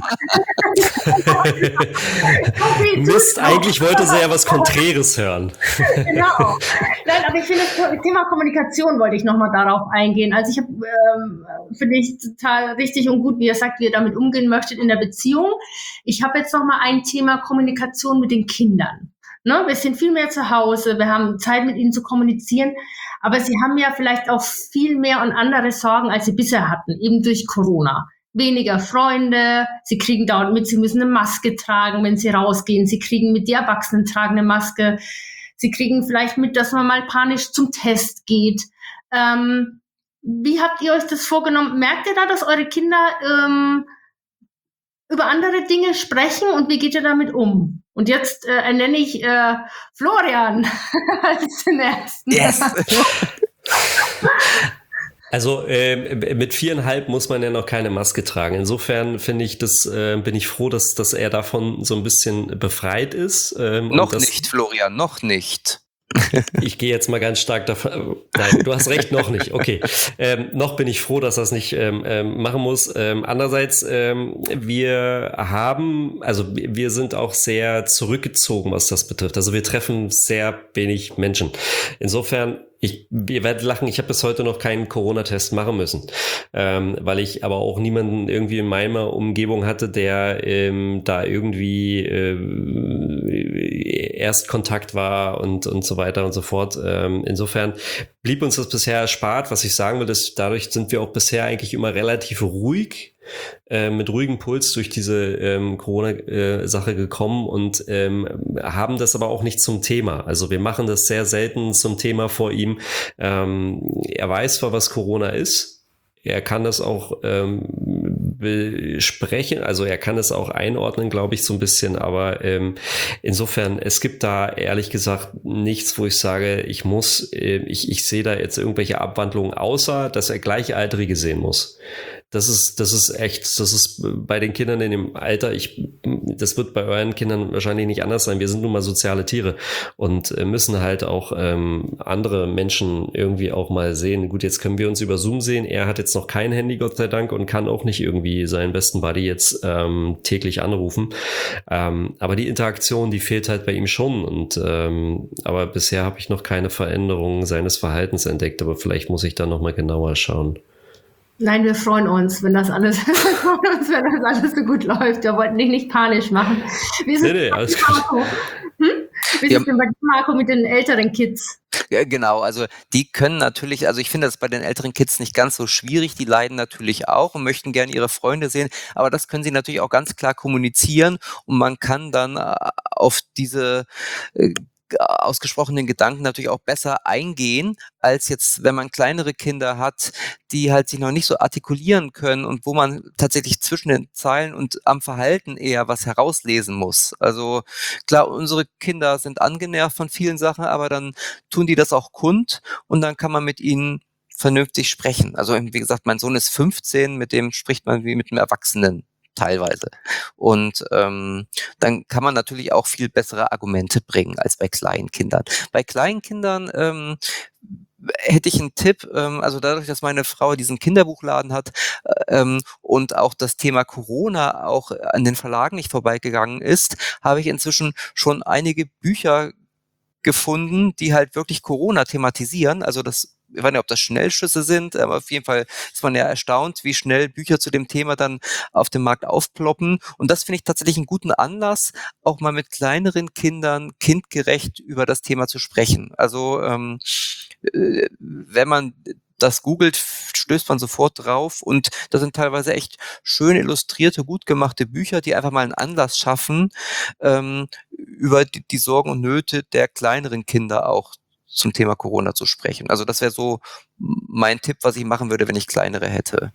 Mist, eigentlich wollte sie ja was Konträres hören. Genau. Nein, aber ich finde, das Thema Kommunikation wollte ich nochmal darauf eingehen. Also ich finde ich total richtig und gut, wie ihr sagt, wie ihr damit umgehen möchtet in der Beziehung. Ich habe jetzt nochmal ein Thema Kommunikation mit den Kindern. Ne? Wir sind viel mehr zu Hause, wir haben Zeit mit ihnen zu kommunizieren, aber sie haben ja vielleicht auch viel mehr und andere Sorgen, als sie bisher hatten, eben durch Corona. Weniger Freunde, sie kriegen dauernd mit, sie müssen eine Maske tragen, wenn sie rausgehen, sie kriegen mit, die Erwachsenen tragen eine Maske, sie kriegen vielleicht mit, dass man mal panisch zum Test geht. Wie habt ihr euch das vorgenommen? Merkt ihr da, dass eure Kinder über andere Dinge sprechen und wie geht ihr damit um? Und jetzt ernenne ich Florian als den Ersten. Yes. Also mit 4,5 muss man ja noch keine Maske tragen. Insofern finde ich bin ich froh, dass er davon so ein bisschen befreit ist. Noch nicht, Florian, noch nicht. Ich gehe jetzt mal ganz stark davon. Nein, du hast recht, noch nicht. Okay. Noch bin ich froh, dass das nicht machen muss. Andererseits, wir sind auch sehr zurückgezogen, was das betrifft. Also wir treffen sehr wenig Menschen. Insofern, ihr werdet lachen, ich habe bis heute noch keinen Corona-Test machen müssen, weil ich aber auch niemanden irgendwie in meiner Umgebung hatte, der da irgendwie Erstkontakt war und so weiter und so fort. Insofern blieb uns das bisher erspart. Was ich sagen will, ist, dadurch sind wir auch bisher eigentlich immer relativ ruhig, mit ruhigem Puls durch diese Corona-Sache gekommen und haben das aber auch nicht zum Thema. Also wir machen das sehr selten zum Thema vor ihm. Er weiß zwar, was Corona ist, er kann das auch besprechen, also er kann es auch einordnen, glaube ich, so ein bisschen, aber insofern, es gibt da ehrlich gesagt nichts, wo ich sage, ich sehe da jetzt irgendwelche Abwandlungen, außer dass er Gleichaltrige sehen muss. Das ist bei den Kindern in dem Alter, das wird bei euren Kindern wahrscheinlich nicht anders sein. Wir sind nun mal soziale Tiere und müssen halt auch andere Menschen irgendwie auch mal sehen. Gut, jetzt können wir uns über Zoom sehen. Er hat jetzt noch kein Handy, Gott sei Dank, und kann auch nicht irgendwie seinen besten Buddy jetzt täglich anrufen. Aber die Interaktion, die fehlt halt bei ihm schon. Und aber bisher habe ich noch keine Veränderung seines Verhaltens entdeckt. Aber vielleicht muss ich da noch mal genauer schauen. Nein, wir freuen uns, wenn das alles so gut läuft. Wir wollten dich nicht panisch machen. Wie ist es denn bei Marco mit den älteren Kids? Ja, genau, also die können natürlich, also ich finde das bei den älteren Kids nicht ganz so schwierig, die leiden natürlich auch und möchten gerne ihre Freunde sehen, aber das können sie natürlich auch ganz klar kommunizieren und man kann dann auf diese ausgesprochenen Gedanken natürlich auch besser eingehen, als jetzt, wenn man kleinere Kinder hat, die halt sich noch nicht so artikulieren können und wo man tatsächlich zwischen den Zeilen und am Verhalten eher was herauslesen muss. Also klar, unsere Kinder sind angenervt von vielen Sachen, aber dann tun die das auch kund und dann kann man mit ihnen vernünftig sprechen. Also wie gesagt, mein Sohn ist 15, mit dem spricht man wie mit einem Erwachsenen teilweise. Und dann kann man natürlich auch viel bessere Argumente bringen als bei kleinen Kindern. Bei kleinen Kindern hätte ich einen Tipp, also dadurch, dass meine Frau diesen Kinderbuchladen hat und auch das Thema Corona auch an den Verlagen nicht vorbeigegangen ist, habe ich inzwischen schon einige Bücher gefunden, die halt wirklich Corona thematisieren. Also ich weiß nicht, ob das Schnellschüsse sind, aber auf jeden Fall ist man ja erstaunt, wie schnell Bücher zu dem Thema dann auf dem Markt aufploppen. Und das finde ich tatsächlich einen guten Anlass, auch mal mit kleineren Kindern kindgerecht über das Thema zu sprechen. Also wenn man das googelt, stößt man sofort drauf und das sind teilweise echt schön illustrierte, gut gemachte Bücher, die einfach mal einen Anlass schaffen, über die Sorgen und Nöte der kleineren Kinder auch zum Thema Corona zu sprechen. Also das wäre so mein Tipp, was ich machen würde, wenn ich kleinere hätte.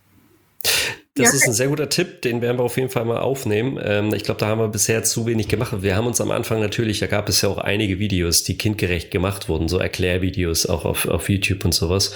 Das ist ein sehr guter Tipp, den werden wir auf jeden Fall mal aufnehmen. Ich glaube, da haben wir bisher zu wenig gemacht. Wir haben uns am Anfang natürlich, da gab es ja auch einige Videos, die kindgerecht gemacht wurden, so Erklärvideos auch auf YouTube und sowas.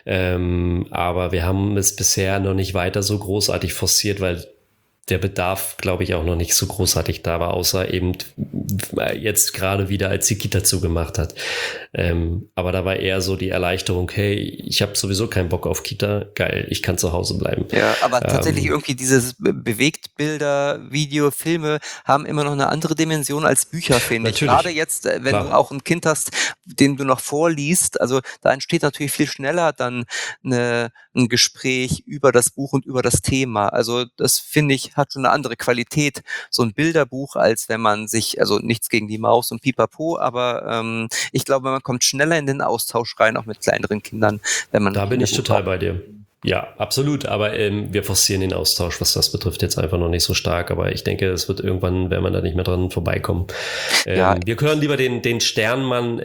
Aber wir haben es bisher noch nicht weiter so großartig forciert, weil der Bedarf, glaube ich, auch noch nicht so großartig da war, außer eben jetzt gerade wieder, als die Kita zugemacht hat. Aber da war eher so die Erleichterung, hey, ich habe sowieso keinen Bock auf Kita, geil, ich kann zu Hause bleiben. Ja, aber tatsächlich irgendwie dieses Bewegtbilder, Video, Filme haben immer noch eine andere Dimension als Bücher, finde ich. Gerade jetzt, wenn du auch ein Kind hast, dem du noch vorliest, also da entsteht natürlich viel schneller dann ein Gespräch über das Buch und über das Thema. Also das, finde ich, hat schon eine andere Qualität, so ein Bilderbuch, als wenn man sich, also nichts gegen die Maus und Pipapo, aber ich glaube, man kommt schneller in den Austausch rein, auch mit kleineren Kindern, wenn man... Da bin ich total bei dir. Ja, absolut, aber wir forcieren den Austausch, was das betrifft, jetzt einfach noch nicht so stark, aber ich denke, es wird irgendwann, werden wir da nicht mehr dran vorbeikommen. Wir hören lieber den Sternmann,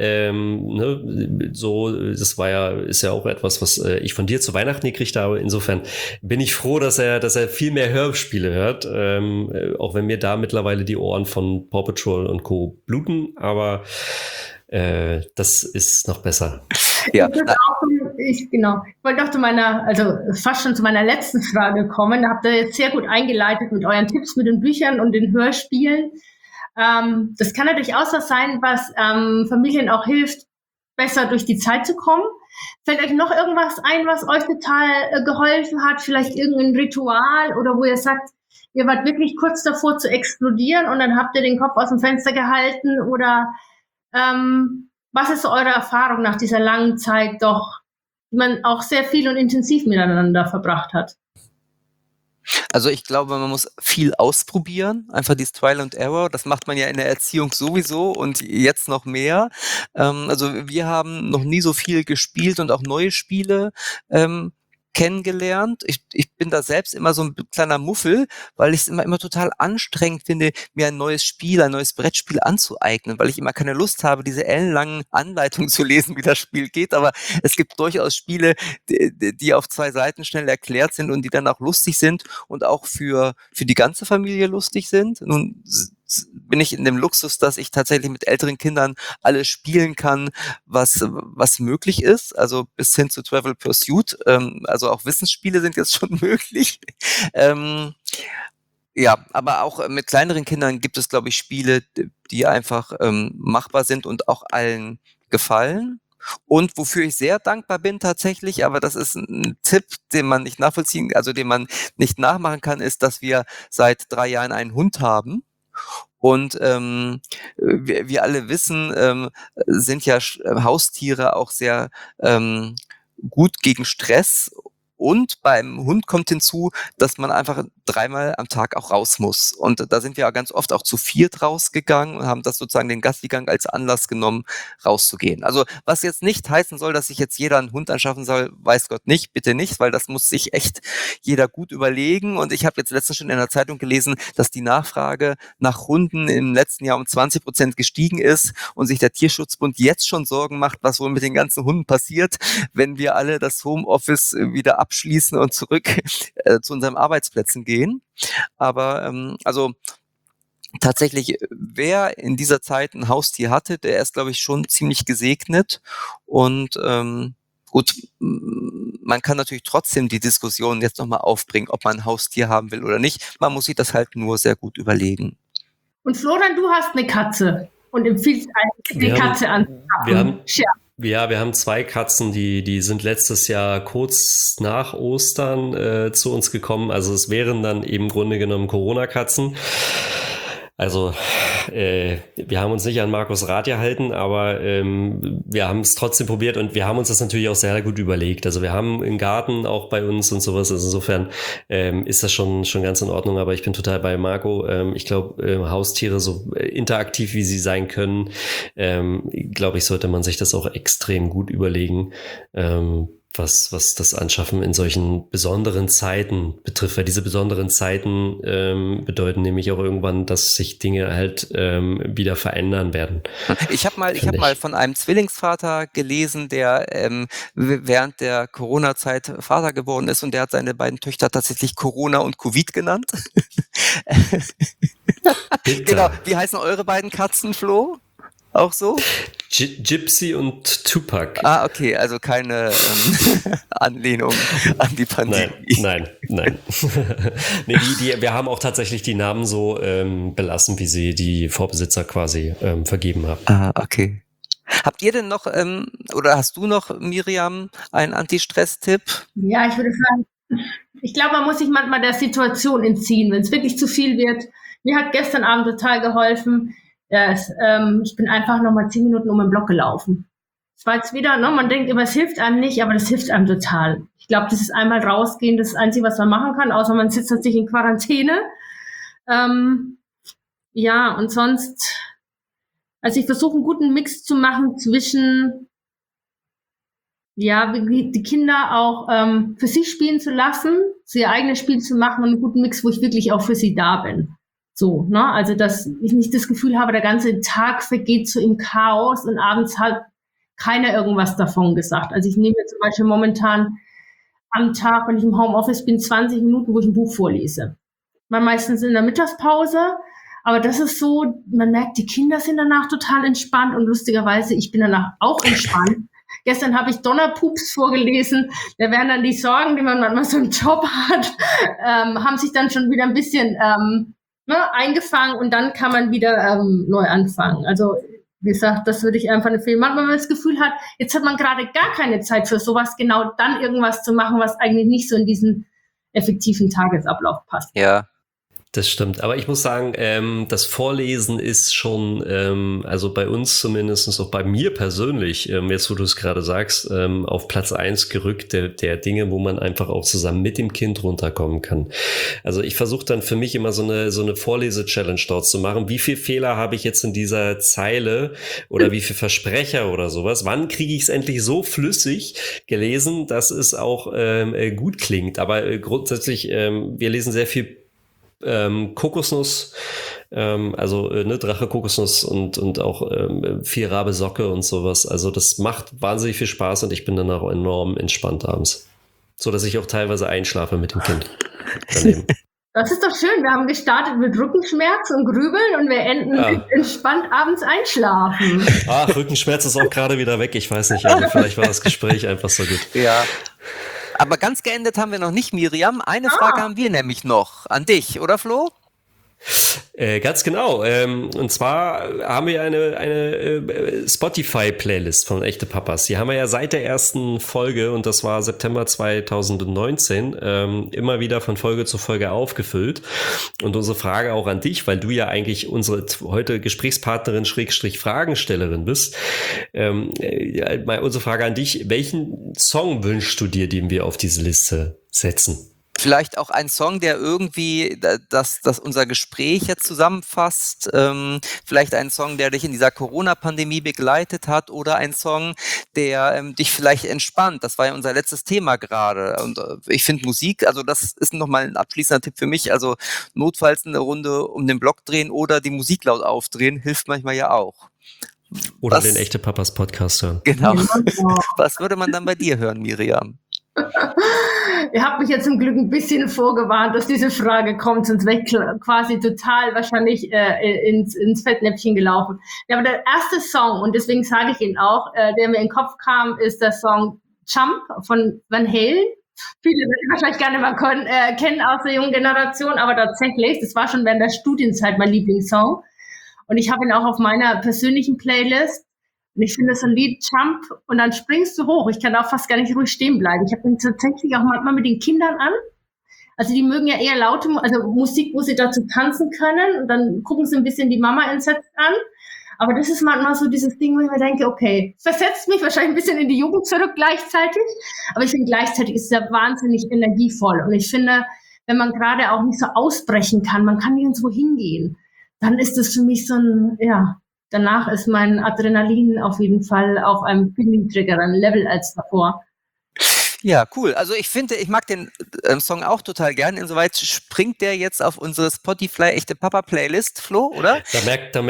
ne? So, das ist ja auch etwas, was ich von dir zu Weihnachten gekriegt habe, insofern bin ich froh, dass er viel mehr Hörspiele hört, auch wenn mir da mittlerweile die Ohren von Paw Patrol und Co. bluten, aber das ist noch besser. Ja. Ich wollte auch zu fast schon zu meiner letzten Frage kommen. Da habt ihr jetzt sehr gut eingeleitet mit euren Tipps, mit den Büchern und den Hörspielen. Das kann natürlich auch was sein, was Familien auch hilft, besser durch die Zeit zu kommen. Fällt euch noch irgendwas ein, was euch total geholfen hat? Vielleicht irgendein Ritual oder wo ihr sagt, ihr wart wirklich kurz davor zu explodieren und dann habt ihr den Kopf aus dem Fenster gehalten oder was ist so eure Erfahrung nach dieser langen Zeit doch, die man auch sehr viel und intensiv miteinander verbracht hat? Also ich glaube, man muss viel ausprobieren, einfach dieses Trial and Error, das macht man ja in der Erziehung sowieso und jetzt noch mehr. Also wir haben noch nie so viel gespielt und auch neue Spiele kennengelernt. Ich bin da selbst immer so ein kleiner Muffel, weil ich es immer total anstrengend finde, mir ein neues Brettspiel anzueignen, weil ich immer keine Lust habe, diese ellenlangen Anleitungen zu lesen, wie das Spiel geht. Aber es gibt durchaus Spiele, die auf 2 Seiten schnell erklärt sind und die dann auch lustig sind und auch für die ganze Familie lustig sind. Nun bin ich in dem Luxus, dass ich tatsächlich mit älteren Kindern alles spielen kann, was möglich ist, also bis hin zu Trivial Pursuit, also auch Wissensspiele sind jetzt schon möglich. Ja, aber auch mit kleineren Kindern gibt es, glaube ich, Spiele, die einfach machbar sind und auch allen gefallen. Und wofür ich sehr dankbar bin tatsächlich, aber das ist ein Tipp, den man nicht nachvollziehen, also den man nicht nachmachen kann, ist, dass wir seit 3 Jahren einen Hund haben. Und wir alle wissen, sind ja Haustiere auch sehr gut gegen Stress. Und beim Hund kommt hinzu, dass man einfach 3-mal am Tag auch raus muss. Und da sind wir ja ganz oft auch zu 4 rausgegangen und haben das sozusagen den Gassigang als Anlass genommen, rauszugehen. Also was jetzt nicht heißen soll, dass sich jetzt jeder einen Hund anschaffen soll, weiß Gott nicht, bitte nicht, weil das muss sich echt jeder gut überlegen. Und ich habe jetzt letztens schon in der Zeitung gelesen, dass die Nachfrage nach Hunden im letzten Jahr um 20% gestiegen ist und sich der Tierschutzbund jetzt schon Sorgen macht, was wohl mit den ganzen Hunden passiert, wenn wir alle das Homeoffice wieder abschließen und zurück zu unseren Arbeitsplätzen gehen. Aber also tatsächlich, wer in dieser Zeit ein Haustier hatte, der ist, glaube ich, schon ziemlich gesegnet. Und gut, man kann natürlich trotzdem die Diskussion jetzt nochmal aufbringen, ob man ein Haustier haben will oder nicht. Man muss sich das halt nur sehr gut überlegen. Und Florian, du hast eine Katze und empfiehlst die Katze anzuschaffen. Ja, wir haben 2 Katzen, die sind letztes Jahr kurz nach Ostern zu uns gekommen. Also es wären dann eben im Grunde genommen Corona-Katzen. Also wir haben uns nicht an Markus Rat gehalten, aber wir haben es trotzdem probiert und wir haben uns das natürlich auch sehr gut überlegt. Also wir haben einen Garten auch bei uns und sowas. Also insofern ist das schon ganz in Ordnung. Aber ich bin total bei Marco. Ich glaube, Haustiere, so interaktiv wie sie sein können, glaube ich, sollte man sich das auch extrem gut überlegen. Was das Anschaffen in solchen besonderen Zeiten betrifft, weil diese besonderen Zeiten bedeuten nämlich auch irgendwann, dass sich Dinge halt wieder verändern werden. Ich habe mal von einem Zwillingsvater gelesen, der während der Corona-Zeit Vater geworden ist und der hat seine beiden Töchter tatsächlich Corona und Covid genannt. Genau. Wie heißen eure beiden Katzen, Flo? Auch so? Gypsy und Tupac. Ah, okay, also keine Anlehnung an die Pandemie. Nein. Nee, wir haben auch tatsächlich die Namen so belassen, wie sie die Vorbesitzer quasi vergeben haben. Ah, okay. Habt ihr denn noch, oder hast du noch, Miriam, einen Anti-Stress-Tipp? Ja, ich würde sagen, ich glaube, man muss sich manchmal der Situation entziehen, wenn es wirklich zu viel wird. Mir hat gestern Abend total geholfen. Ich bin einfach nochmal 10 Minuten um den Block gelaufen. Es war jetzt wieder, ne, man denkt immer, es hilft einem nicht, aber das hilft einem total. Ich glaube, das ist einmal rausgehen, das Einzige, was man machen kann, außer man sitzt natürlich in Quarantäne. Ja, und sonst, also ich versuche einen guten Mix zu machen zwischen, ja, die Kinder auch für sich spielen zu lassen, ihr eigenes Spiel zu machen und einen guten Mix, wo ich wirklich auch für sie da bin. So, ne? Also, dass ich nicht das Gefühl habe, der ganze Tag vergeht so im Chaos und abends hat keiner irgendwas davon gesagt. Also ich nehme jetzt zum Beispiel momentan am Tag, wenn ich im Homeoffice bin, 20 Minuten, wo ich ein Buch vorlese. Man meistens in der Mittagspause, aber das ist so, man merkt, die Kinder sind danach total entspannt und lustigerweise, ich bin danach auch entspannt. Gestern habe ich Donnerpups vorgelesen, da werden dann die Sorgen, die man manchmal so im Job hat, haben sich dann schon wieder ein bisschen eingefangen und dann kann man wieder neu anfangen. Also wie gesagt, das würde ich einfach empfehlen. Manchmal, wenn man das Gefühl hat, jetzt hat man gerade gar keine Zeit für sowas, genau dann irgendwas zu machen, was eigentlich nicht so in diesen effektiven Tagesablauf passt. Ja. Das stimmt, aber ich muss sagen, das Vorlesen ist schon, also bei uns zumindest, auch bei mir persönlich, jetzt wo du es gerade sagst, auf Platz 1 gerückt der Dinge, wo man einfach auch zusammen mit dem Kind runterkommen kann. Also ich versuche dann für mich immer so eine Vorlese-Challenge dort zu machen. Wie viel Fehler habe ich jetzt in dieser Zeile oder wie viel Versprecher oder sowas? Wann kriege ich es endlich so flüssig gelesen, dass es auch gut klingt? Aber grundsätzlich, wir lesen sehr viel Kokosnuss, also Drache, Kokosnuss und auch viel Rabe Socke und sowas. Also das macht wahnsinnig viel Spaß und ich bin dann auch enorm entspannt abends. So dass ich auch teilweise einschlafe mit dem Kind daneben. Das ist doch schön. Wir haben gestartet mit Rückenschmerz und Grübeln und wir enden mit entspannt abends einschlafen. Ach, Rückenschmerz ist auch gerade wieder weg. Ich weiß nicht, also vielleicht war das Gespräch einfach so gut. Ja. Aber ganz geendet haben wir noch nicht, Miriam. Eine Frage haben wir nämlich noch an dich, oder Flo? Ganz genau. Und zwar haben wir eine Spotify-Playlist von Echte Papas. Die haben wir ja seit der ersten Folge, und das war September 2019, immer wieder von Folge zu Folge aufgefüllt. Und unsere Frage auch an dich, weil du ja eigentlich unsere heute Gesprächspartnerin / Fragenstellerin bist. Unsere Frage an dich, welchen Song wünschst du dir, den wir auf diese Liste setzen? Vielleicht auch ein Song, der irgendwie das unser Gespräch jetzt zusammenfasst. Vielleicht ein Song, der dich in dieser Corona-Pandemie begleitet hat oder ein Song, der dich vielleicht entspannt. Das war ja unser letztes Thema gerade. Und ich finde Musik, also das ist nochmal ein abschließender Tipp für mich. Also notfalls eine Runde um den Block drehen oder die Musik laut aufdrehen, hilft manchmal ja auch. Oder den Echte Papas Podcast hören. Genau. Was würde man dann bei dir hören, Miriam? Ihr habt mich jetzt zum Glück ein bisschen vorgewarnt, dass diese Frage kommt, sonst wäre ich quasi total wahrscheinlich ins Fettnäpfchen gelaufen. Ja, aber der erste Song, und deswegen sage ich ihn auch, der mir in den Kopf kam, ist der Song Jump von Van Halen. Viele werden wahrscheinlich gar nicht mal kennen aus der jungen Generation, aber tatsächlich, das war schon während der Studienzeit mein Lieblingssong. Und ich habe ihn auch auf meiner persönlichen Playlist. Und ich finde, so ein Lied, Jump, und dann springst du hoch. Ich kann auch fast gar nicht ruhig stehen bleiben. Ich habe ihn tatsächlich auch manchmal mit den Kindern an. Also die mögen ja eher laute, also Musik, wo sie dazu tanzen können. Und dann gucken sie ein bisschen die Mama entsetzt an. Aber das ist manchmal so dieses Ding, wo ich mir denke, okay, versetzt mich wahrscheinlich ein bisschen in die Jugend zurück gleichzeitig. Aber ich finde, gleichzeitig ist es ja wahnsinnig energievoll. Und ich finde, wenn man gerade auch nicht so ausbrechen kann, man kann nirgendwo hingehen, dann ist das für mich so ein, ja, danach ist mein Adrenalin auf jeden Fall auf einem viel niedrigeren Level als davor. Ja, cool. Also ich finde, ich mag den Song auch total gern. Insoweit springt der jetzt auf unsere Spotify Echte Papa Playlist, Flo, oder? Da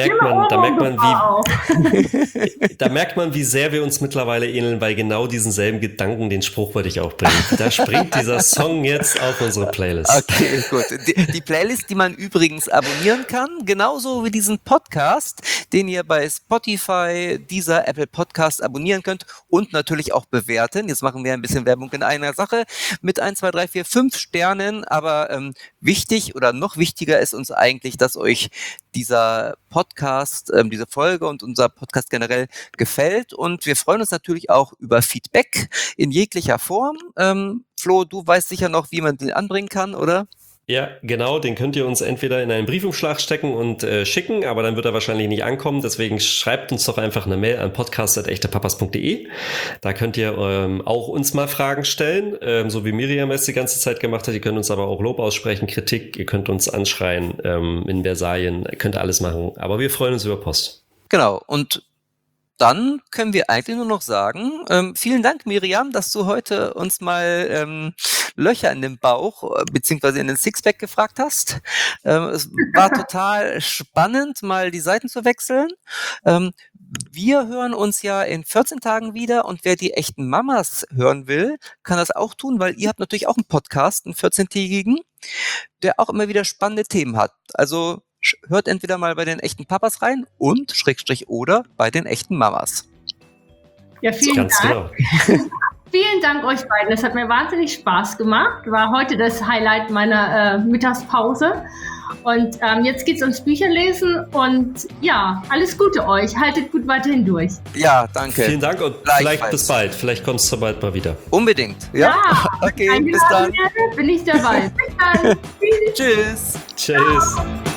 merkt man, wie sehr wir uns mittlerweile ähneln, weil genau diesen selben Gedanken, den Spruch wollte ich auch bringen. Da springt dieser Song jetzt auf unsere Playlist. Okay, gut. Die Playlist, die man übrigens abonnieren kann, genauso wie diesen Podcast, den ihr bei Spotify, dieser Apple Podcast abonnieren könnt und natürlich auch bewerten. Jetzt machen wir ein bisschen Werbung in einer Sache mit 1, 2, 3, 4, 5 Sternen, aber wichtig oder noch wichtiger ist uns eigentlich, dass euch dieser Podcast, diese Folge und unser Podcast generell gefällt, und wir freuen uns natürlich auch über Feedback in jeglicher Form. Flo, du weißt sicher noch, wie man den anbringen kann, oder? Ja, genau, den könnt ihr uns entweder in einen Briefumschlag stecken und schicken, aber dann wird er wahrscheinlich nicht ankommen, deswegen schreibt uns doch einfach eine Mail an podcast@echtepapas.de. Da könnt ihr auch uns mal Fragen stellen, so wie Miriam es die ganze Zeit gemacht hat. Ihr könnt uns aber auch Lob aussprechen, Kritik, ihr könnt uns anschreien, in Versalien, ihr könnt alles machen, aber wir freuen uns über Post. Genau, und dann können wir eigentlich nur noch sagen, vielen Dank, Miriam, dass du heute uns mal Löcher in den Bauch beziehungsweise in den Sixpack gefragt hast. Es war total spannend, mal die Seiten zu wechseln. Wir hören uns ja in 14 Tagen wieder, und wer die echten Mamas hören will, kann das auch tun, weil ihr habt natürlich auch einen Podcast, einen 14-tägigen, der auch immer wieder spannende Themen hat. Also hört entweder mal bei den echten Papas rein und oder bei den echten Mamas. Ja, vielen Dank. Genau. Vielen Dank euch beiden. Es hat mir wahnsinnig Spaß gemacht. War heute das Highlight meiner Mittagspause. Und jetzt geht's ums Bücherlesen, und ja, alles Gute euch. Haltet gut weiterhin durch. Ja, danke. Vielen Dank und vielleicht bis bald. Vielleicht kommst du bald mal wieder. Unbedingt. Ja, okay, bis dann. Bin ich dabei. Bis dann. Tschüss. Tschüss.